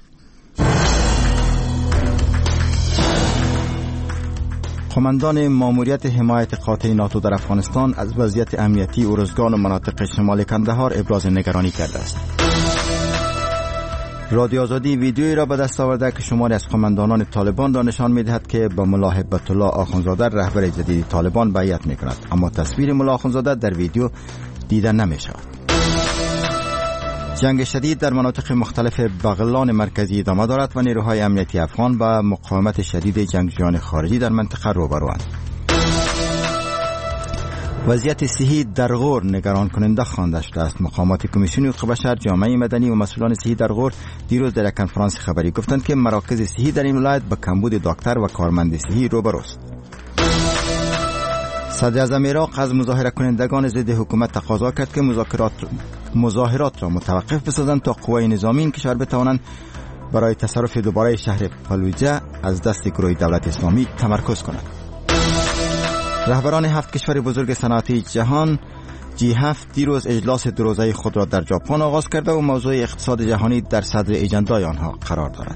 قماندان ماموریت حمایت قاطع ناتو در افغانستان از وضعیت امنیتی ارزگان و مناطق شمال کندهار ابراز نگرانی کرده است. رادیو آزادی ویدیویی را به دست آورده که شماری از قماندانان طالبان را نشان می‌دهد که با ملا هبت الله آخوندزاده رهبر جدید طالبان بیعت می‌کند، اما تصویر ملا آخوندزاده در ویدیو دیده نمی‌شود. جنگ شدید در مناطق مختلف بغلان مرکزی ادامه دارد و نیروهای امنیتی افغان با مقاومت شدید جنگجویان خارجی در منطقه روبروند. وضعیت صحی در غور نگران کننده خوانده شده است. مقامات کمیسیون حقوق بشر، جامعه مدنی و مسئولان صحی در غور دیروز در کنفرانس خبری گفتند که مراکز صحی در این ولایت به کمبود دکتر و کارمند صحی روبروست. صدر اعظم عراق از مظاهره کنندگان ضد حکومت تقاضا کرد که مظاهرات را متوقف بسازند تا قوای نظامی این کشور بتوانند برای تصرف دوباره شهر فلوجه از دست گروه دولت اسلامی تمرکز کنند. رهبران 7 کشور بزرگ صنعتی جهان G7 دیروز اجلاس دو روزه خود را در ژاپن آغاز کرده و موضوع اقتصاد جهانی در صدر اجندای آنها قرار دارد.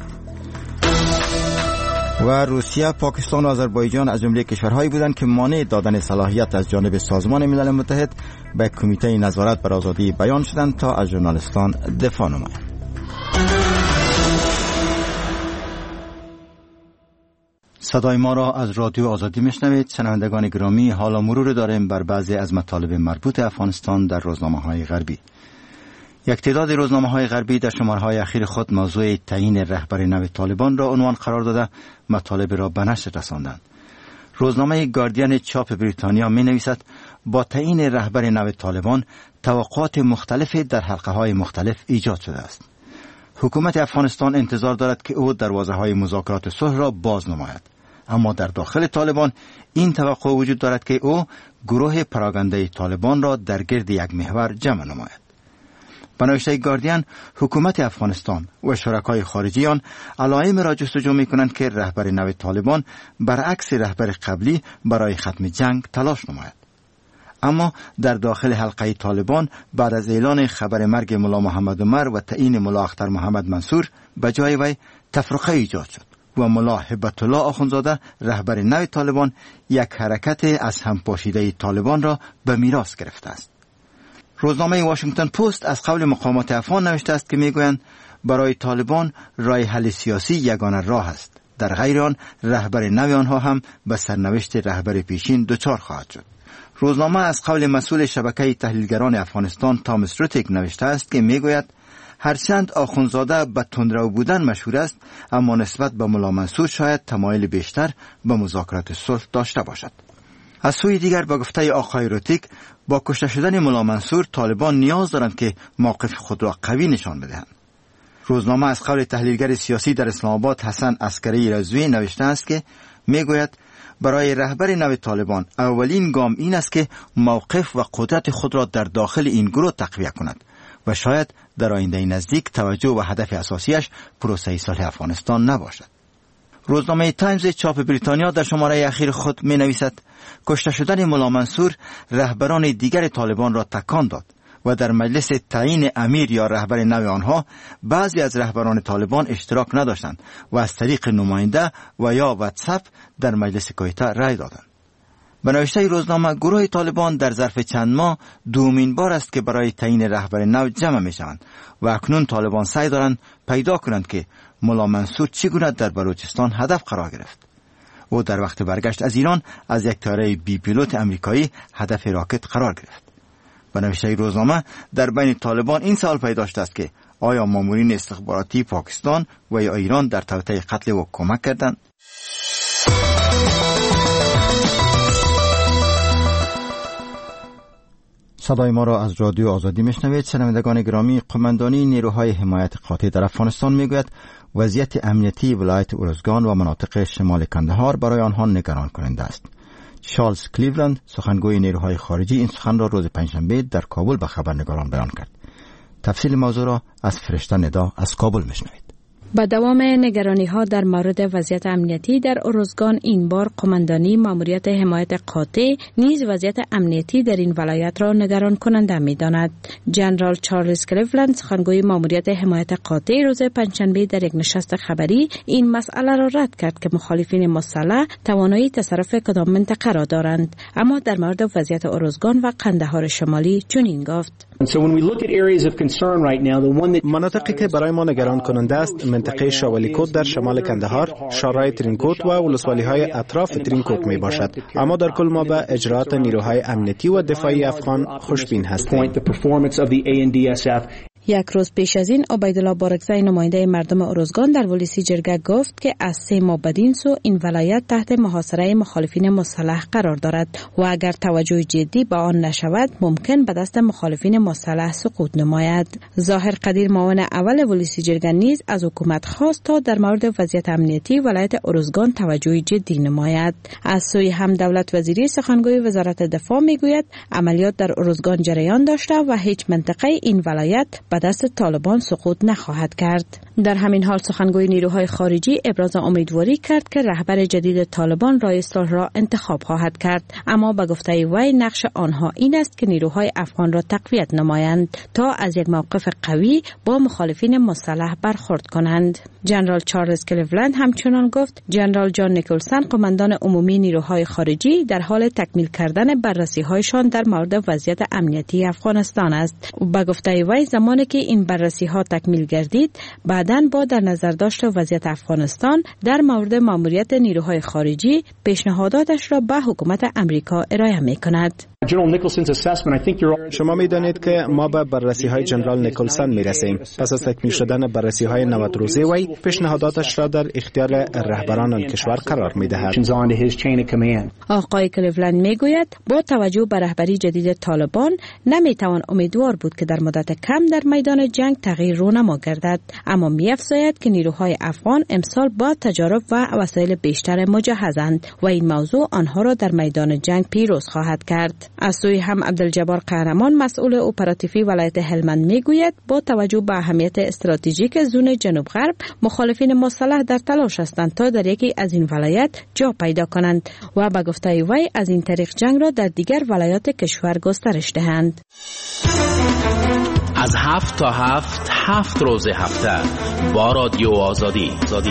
و روسیه، پاکستان و آذربایجان از جمله کشورهایی بودند که مانع دادن صلاحیت از جانب سازمان ملل متحد به کمیته نظارت بر آزادی بیان شدند تا از ژورنالیستان دفاع نمایند. صدای ما را از رادیو آزادی میشنوید. شنوندگان گرامی، حالا مرور داریم بر بعضی از مطالب مربوط افغانستان در روزنامه‌های غربی. یک تعداد روزنامه‌های غربی در شماره‌های اخیر خود موضوع تعیین رهبر نو طالبان را عنوان قرار داده مطالب را به نشر رساندند. روزنامه گاردین چاپ بریتانیا می‌نویسد با تعیین رهبر نو طالبان توقعات مختلفی در حلقه‌های مختلف ایجاد شده است. حکومت افغانستان انتظار دارد که او دروازه‌های مذاکرات صلح را باز نماید، اما در داخل طالبان این توقع وجود دارد که او گروه پراگنده طالبان را در گرد یک محور جمع نماید. به نوشته گاردین، حکومت افغانستان و شرکای خارجی آن علائم را جستجو می‌کنند که رهبر نو طالبان برعکس رهبر قبلی برای ختم جنگ تلاش نماید. اما در داخل حلقه طالبان بعد از اعلان خبر مرگ ملا محمد عمر و تعیین ملا اختر محمد منصور به جای وی تفرقه ایجاد شد و ملا هبت الله آخوندزاده رهبر نو طالبان یک حرکت از هم پاشیده طالبان را به میراث گرفته است. روزنامه واشنگتن پست از قول مقامات افغان نوشته است که میگویند برای طالبان راه حل سیاسی یگانه راه است. در غیر آن رهبر نو آنها هم به سرنوشت رهبر پیشین دچار خواهد شد. روزنامه از قول مسئول شبکه تحلیلگران افغانستان تامس روتیک نوشته است که میگوید هرچند آخوندزاده به تندرو بودن مشهور است، اما نسبت به ملا منصور شاید تمایل بیشتر به مذاکرات صلح داشته باشد. از سوی دیگر با گفته آقای روتیک با کشته شدن ملا منصور طالبان نیاز دارند که موقف خود را قوی نشان بدهند. روزنامه از قول تحلیلگر سیاسی در اسلام آباد حسن عسکری رضوی نوشته است که میگوید برای رهبر نو طالبان اولین گام این است که موقف و قدرت خود را در داخل این گروه تقویت کند و شاید در آینده نزدیک توجه و هدف اساسیش پروسه صلح افغانستان نباشد. روزنامه تایمز چاپ بریتانیا در شماره اخیر خود می نویسد کشته شدن ملا منصور رهبران دیگر طالبان را تکان داد و در مجلس تعیین امیر یا رهبر نو آنها بعضی از رهبران طالبان اشتراک نداشتند و از طریق نماینده و یا واتساپ در مجلس کویته رای دادند. به نوشته روزنامه گروه طالبان در ظرف چند ماه دومین بار است که برای تعیین رهبر نو جمع می شوند و اکنون طالبان سعی دارند پیدا کنند که ملا منصور چگونه در بلوچستان هدف قرار گرفت. او در وقت برگشت از ایران از یک طیاره بی پیلوت امریکایی هدف راکت قرار گرفت. به نوشته روزنامه در بین طالبان این سوال پیدا شده است که آیا مامورین استخباراتی پاکستان و یا ایران در توطئه قتل او کمک کردند؟ صدای ما را از رادیو آزادی میشنوید. شنوندگان گرامی، قماندانی نیروهای حمایت قاطع در افغانستان میگوید وضعیت امنیتی ولایت ارزگان و مناطق شمال کندهار برای آنها نگران کننده است. چارلز کلیولند، سخنگوی نیروهای خارجی، این سخن را روز پنجشنبه در کابل به خبرنگاران بیان کرد. تفصیل موضوع را از فرشته ندا از کابل میشنوید. با دوام نگرانی‌ها در مورد وضعیت امنیتی در ارزگان، این بار قماندانی ماموریت حمایت قاطع نیز وضعیت امنیتی در این ولایت را نگران کننده می‌داند. جنرال چارلز کلیولند، سخنگوی ماموریت حمایت قاطع، روز پنجشنبه در یک نشست خبری این مسئله را رد کرد که مخالفین مسلح توانایی تصرف کدام منطقه را دارند، اما در مورد وضعیت ارزگان و قندهار شمالی چنین گفت: مناطقی که برای ما نگران کننده است منطقه شاولیکوت در شمال کندهار، شارای ترینکوت و ولسوالی‌های اطراف ترینکوت می باشد. اما در کل ما به اجرات نیروهای امنیتی و دفاعی افغان خوشبین هستیم. یک روز پیش از این عبیدالله بارکزی، نماینده مردم ارزگان، در ولسی جرگه گفت که از 3 ماه بدین سو این ولایت تحت محاصره مخالفین مسلح قرار دارد و اگر توجه جدی به آن نشود ممکن به دست مخالفین مسلح سقوط نماید. ظاهر قدیر، معاون اول ولسی جرگه، نیز از حکومت خواست تا در مورد وضعیت امنیتی ولایت ارزگان توجه جدی نماید. از سوی هم دولت وزیری، سخنگوی وزارت دفاع، میگوید عملیات در ارزگان جریان داشته و هیچ منطقه این ولایت به دست طالبان سقوط نخواهد کرد. در همین حال سخنگوی نیروهای خارجی ابراز امیدواری کرد که رهبر جدید طالبان رای صلح را انتخاب خواهد کرد، اما به گفته وی نقش آنها این است که نیروهای افغان را تقویت نمایند تا از یک موقف قوی با مخالفین مسلح برخورد کنند. جنرال چارلز کلیولند همچنان گفت جنرال جان نیکلسن، قماندان عمومی نیروهای خارجی، در حال تکمیل کردن بررسی‌هایشان در مورد وضعیت امنیتی افغانستان است. به گفته وی زمانی که این بررسی‌ها تکمیل گردید، بعداً با در نظر داشت وضعیت افغانستان در مورد ماموریت نیروهای خارجی پیشنهاداتش را به حکومت امریکا ارائه می‌کند. شما می‌دانید که ما به بررسی‌های جنرال نیکلسن می‌رسیم. پس از تکمیل شدن بررسی‌های 90 روزه وی پیشنهاداتش را در اختیار رهبران آن کشور قرار می‌دهد. آقای کلیولند می‌گوید با توجه به رهبری جدید طالبان نمی‌توان امیدوار بود که در مدت کم در میدان جنگ تغییر رونما گردد، اما می‌افزاید که نیروهای افغان امسال با تجارب و وسایل بیشتر مجهزند و این موضوع آنها را در میدان جنگ پیروز خواهد کرد. از سوی هم عبدالجبار قهرمان، مسئول اپراتیوی ولایت هلمند، میگوید با توجه به اهمیت استراتژیک زون جنوب غرب، مخالفین مسلح در تلاش هستند تا در یکی از این ولایت جا پیدا کنند و به گفته وی از این طریق جنگ را در دیگر ولایات کشور گسترش دهند. از 7 تا 7 روز هفته با رادیو آزادی.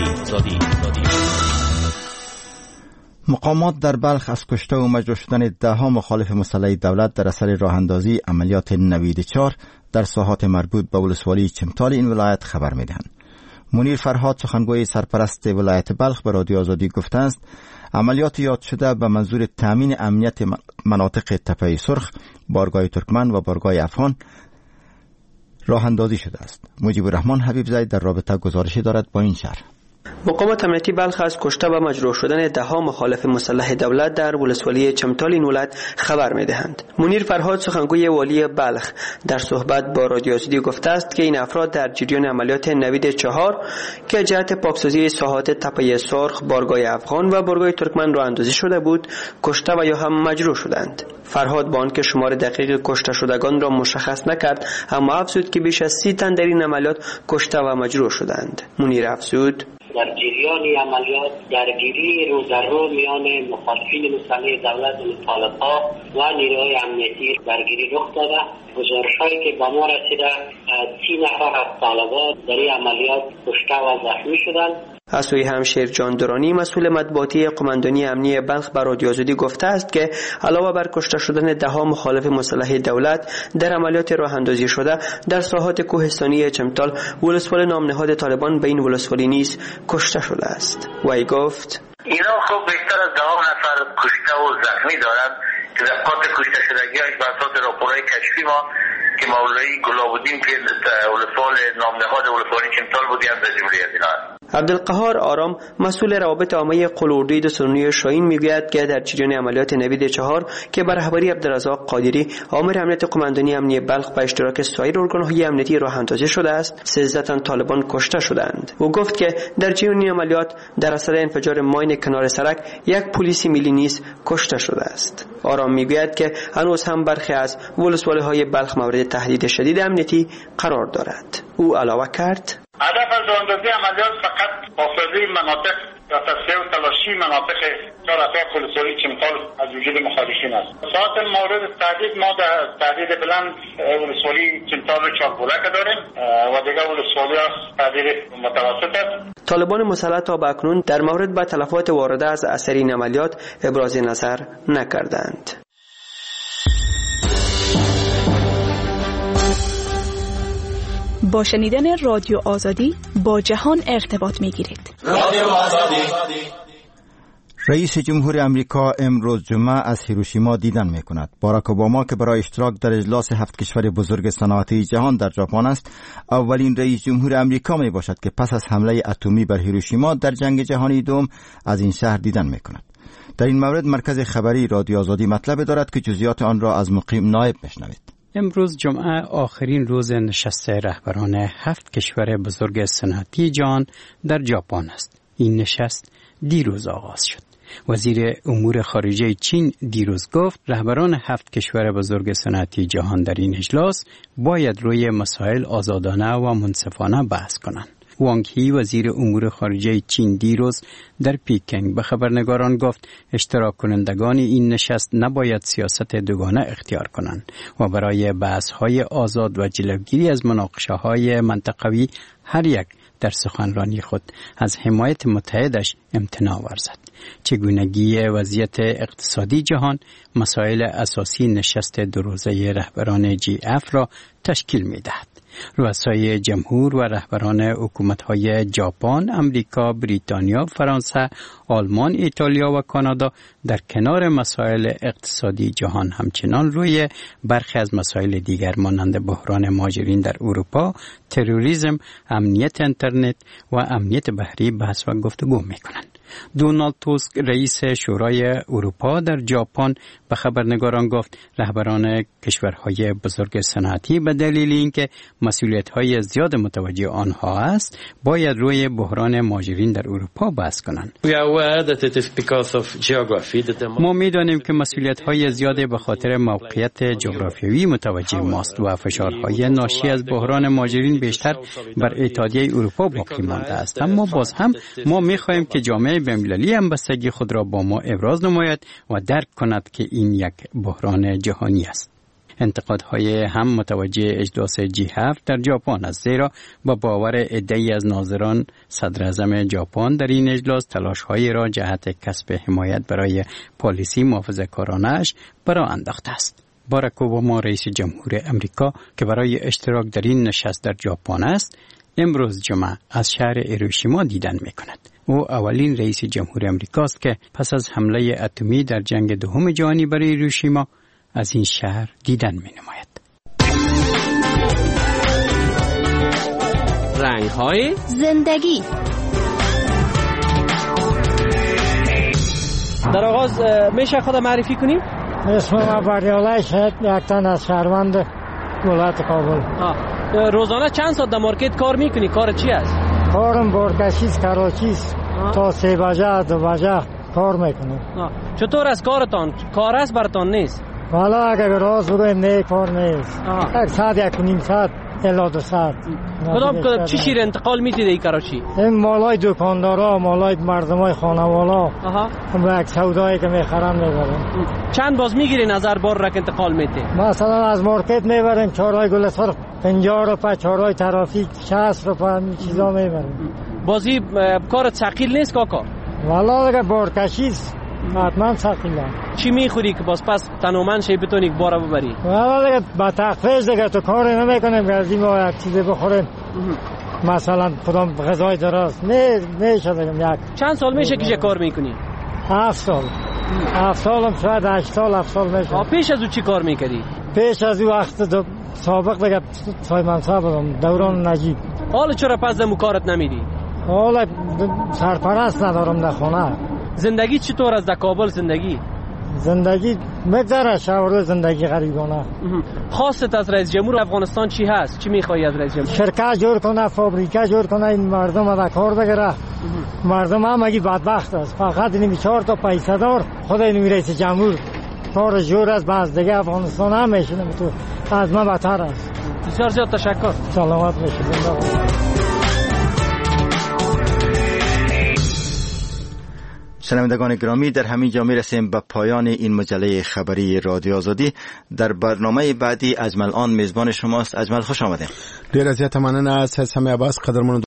مقامات در بلخ از کشته و مجروح شدن 10 مخالف مسلح دولت در اثر راه اندازی عملیات نوید 4 در ساحات مربوط به ولسوالی چمتال این ولایت خبر می‌دهند. منیر فرهاد، سخنگوی سرپرست ولایت بلخ، به رادیو آزادی گفته است عملیات یاد شده به منظور تامین امنیت مناطق تپه سرخ، بارگاه ترکمن و بارگاه افغان راه اندازی شده است. مجیب الرحمن حبیب زاید در رابطه گزارشی دارد با این شهر. مقامات امنیتی بلخ از کشته و مجروح شدن 10 مخالف مسلح دولت در ولسوالی چمتال این ولایت خبر می‌دهند. منیر فرهاد، سخنگوی والی بلخ، در صحبت با رادیو آزادی گفته است که این افراد در جریان عملیات نوید 4 که جهت پاکسازی ساحات تپه سرخ، بارگاه افغان و بارگاه ترکمن راه اندازی شده بود، کشته و یا هم مجروح شدند. فرهاد با آنکه شمار دقیق کشته شدگان را مشخص نکرد، اما افزود که بیش از 30 تن در این عملیات کشته و مجروح شدند. منیر افزود در جریان عملیات درگیری روزرو میان مخالفین مسلح دولت و طالب‌ها و نیروهای امنیتی درگیری رخ داده. گزارش‌هایی که به ما رسیده 30 نفر از طالبان در این عملیات کشته و زخمی شدند. از سوی همشیر جان درانی مسئول مطبوعاتی قماندانی امنیتی بلخ به رادیو آزادی گفته است که علاوه بر کشته شدن ده‌ها مخالف مسلح دولت در عملیات راه اندازی شده در ساحات کوهستانی چمتال ولسوالی نامنهاد طالبان به این ولسوالی نیز کشته شده است. وی گفت اینا خب بیشتر از 10 نفر کشته و زخمی دارند که در قطع کشته شدگی‌هاش بر اساس راپورهای کشفی ما که مولوی گلاب‌الدین که ولسوال نامنهاد ولسوالی چمتال بودی هم در جمله از اینا است. عبدالقهار آرام مسئول روابط عامه قلعه‌اردوی دسرونی شاهین میگوید که در جریان عملیات نوید 4 که بر رهبری عبدالرزاق قادری آمر امنیت قماندانی امنیتی بلخ به اشتراک سایر ارگان‌های امنیتی راه اندازی شده است، 13 تن طالبان کشته شدند. او گفت که در جریان عملیات در اثر انفجار ماین کنار سرک یک پلیس ملی نیز کشته شده است. آرام میگوید که هنوز هم برخی از ولسوالی‌های بلخ مورد تهدید شدید امنیتی قرار دارد. او علاوه کرد هدف از راهاندازی عملیات فقط حاصله مناطق و تصفیه و تلاشی مناطق چهار اطراف ولسوالی چمتال از وجود مخالفین است. ساعت مورد تهدید ما در تهدید بلند ولسوالی چمتال رو چارپولک داریم و دیگر ولسوالی ها تهدید متوسط است. طالبان مسلح تا به اکنون در مورد به تلفات وارده از اثر این عملیات ابراز نظر نکردند. با شنیدن رادیو آزادی با جهان ارتباط می‌گیرید. رادیو آزادی. رئیس جمهور امریکا امروز جمعه از هیروشیما دیدن می‌کند. باراک اوباما که برای اشتراک در اجلاس 7 کشور بزرگ صنعتی جهان در ژاپن است، اولین رئیس جمهور امریکا میباشد که پس از حمله اتمی بر هیروشیما در جنگ جهانی دوم از این شهر دیدن می‌کند. در این مورد مرکز خبری رادیو آزادی مطلب دارد که جزئیات آن را از مقیم نایب بشنوید. امروز جمعه آخرین روز نشست رهبران 7 کشور بزرگ صنعتی جهان در ژاپن است. این نشست دیروز آغاز شد. وزیر امور خارجه چین دیروز گفت رهبران 7 کشور بزرگ صنعتی جهان در این اجلاس باید روی مسائل آزادانه و منصفانه بحث کنند. وانگ هی وزیر امور خارجه چین دیروز در پیکنگ به خبرنگاران گفت اشتراک کنندگان این نشست نباید سیاست دوگانه اختیار کنند و برای بحث‌های آزاد و جلوگیری از مناقشه‌های منطقوی هر یک در سخنرانی خود از حمایت متحدش امتناع ورزد. چگونگی وضعیت اقتصادی جهان مسائل اساسی نشست دو روزه رهبران G7 را تشکیل می‌دهد. رؤسای جمهور و رهبران حکومت‌های ژاپن، آمریکا، بریتانیا، فرانسه، آلمان، ایتالیا و کانادا در کنار مسائل اقتصادی جهان همچنان روی برخی از مسائل دیگر مانند بحران مهاجرین در اروپا، تروریسم، امنیت اینترنت و امنیت بحری بحث و گفتگو می‌کنند. دونالد توسک رئیس شورای اروپا در ژاپن به خبرنگاران گفت رهبران کشورهای بزرگ صنعتی به دلیل اینکه مسئولیت‌های زیاد متوجه آنها است باید روی بحران مهاجرین در اروپا بحث کنند. ما می‌دانیم که مسئولیت‌های زیاد به خاطر موقعیت جغرافیایی متوجه ماست و فشارهای ناشی از بحران مهاجرین بیشتر بر اتحادیه اروپا باقی مانده است. اما باز هم ما می‌خواهیم که جامعه بین‌المللی همبستگی خود را با ما ابراز نماید و درک کند که این یک بحران جهانی است. انتقادهای هم متوجه اجلاس G7 در ژاپن است، زیرا با باور عده‌ای از ناظران صدر اعظم ژاپن در این اجلاس تلاش‌هایی را جهت کسب حمایت برای پالیسی محافظه‌کارانه‌اش برآ انداخته است. باراک اوباما رئیس جمهور امریکا که برای اشتراک در این نشست در ژاپن است، امروز جمعه از شهر هیروشیما دیدن می‌کند. او اولین رئیس جمهور امریکاست که پس از حمله اتمی در جنگ دوم جهانی بر هیروشیما از این شهر دیدن می‌نماید. رنگ‌های زندگی. در آغاز میشه خود معرفی کنیم؟ اسم ما بریاله شهید، یک تن از شهروند ولایت کابل. روزانه چند ساعت در مارکت کار میکنی؟ کار چی است؟ کارم بارکشیست، کراچیست. تا 3 بجه 2 بجه کار میکنم. چطور از کارتان؟ کار است براتان نیست؟ والا اگه راست بگویم نه کار نیست. یک ساعت 1.5 ساعت الا 200. کدام چی شیر انتقال میدید این کراچی؟ این مالای دکاندارا، مالای مردمای خانوالا و یک سودایی که میخرن میبرن. چند باز میگیرین از هر بار رک انتقال میدید؟ مثلا از مارکت میبریم چهارراه گلستان 50 روپیه، چهارراه ترافیک 60 روپیه، این چیزا میبریم. بازی کار ثقیل نیست کاکا؟ والا دیگه بارکشیست، حتما ثقیله. چی میخوری که باز پس تنومند شی بتونی بارا ببری؟ والا دیگه با تخفیض دیگه تو کاری نمیکنیم که از این ما یک چیزی بخوریم مثلا کدام غذای درست میشه دیگه. یک چند سال میشه که کار میکنی؟ 7 سال. 7 سالم شاید 8 سال 7 سال میشه. پیش از او چی کار میکردی؟ پیش از او وقت سابق دیگه سایمانسا بودم، دوران نجیب. حالا چرا پس دمو کارت نمیدی؟ حالا سرپرست ندارم در خونه. زندگی چطور از در کابل زندگی میگذره شهر زندگی غریبانه. خواستت از رئیس جمهور افغانستان چی هست؟ چی میخوای از رئیس جمهور؟ شرکت جور کنه، فابریکه جور کنه، این مردم را کار بگیره. مردم هم اگه بدبخت است، فقط این 4 تا پیسه دار خود این رئیس جمهور کار جور است، باز دیگه افغانستان هم میشونه تو از ما بهتر است. بسیار زیاد تشکر. سلامت باشید. شنوندگان گرامی، در همین جا میرسیم به پایان این مجله خبری رادیو آزادی. در برنامه بعدی اجمل آن میزبان شماست. اجمل خوش آمدید. ډیر زیاته مننه از همه عباس قدرمن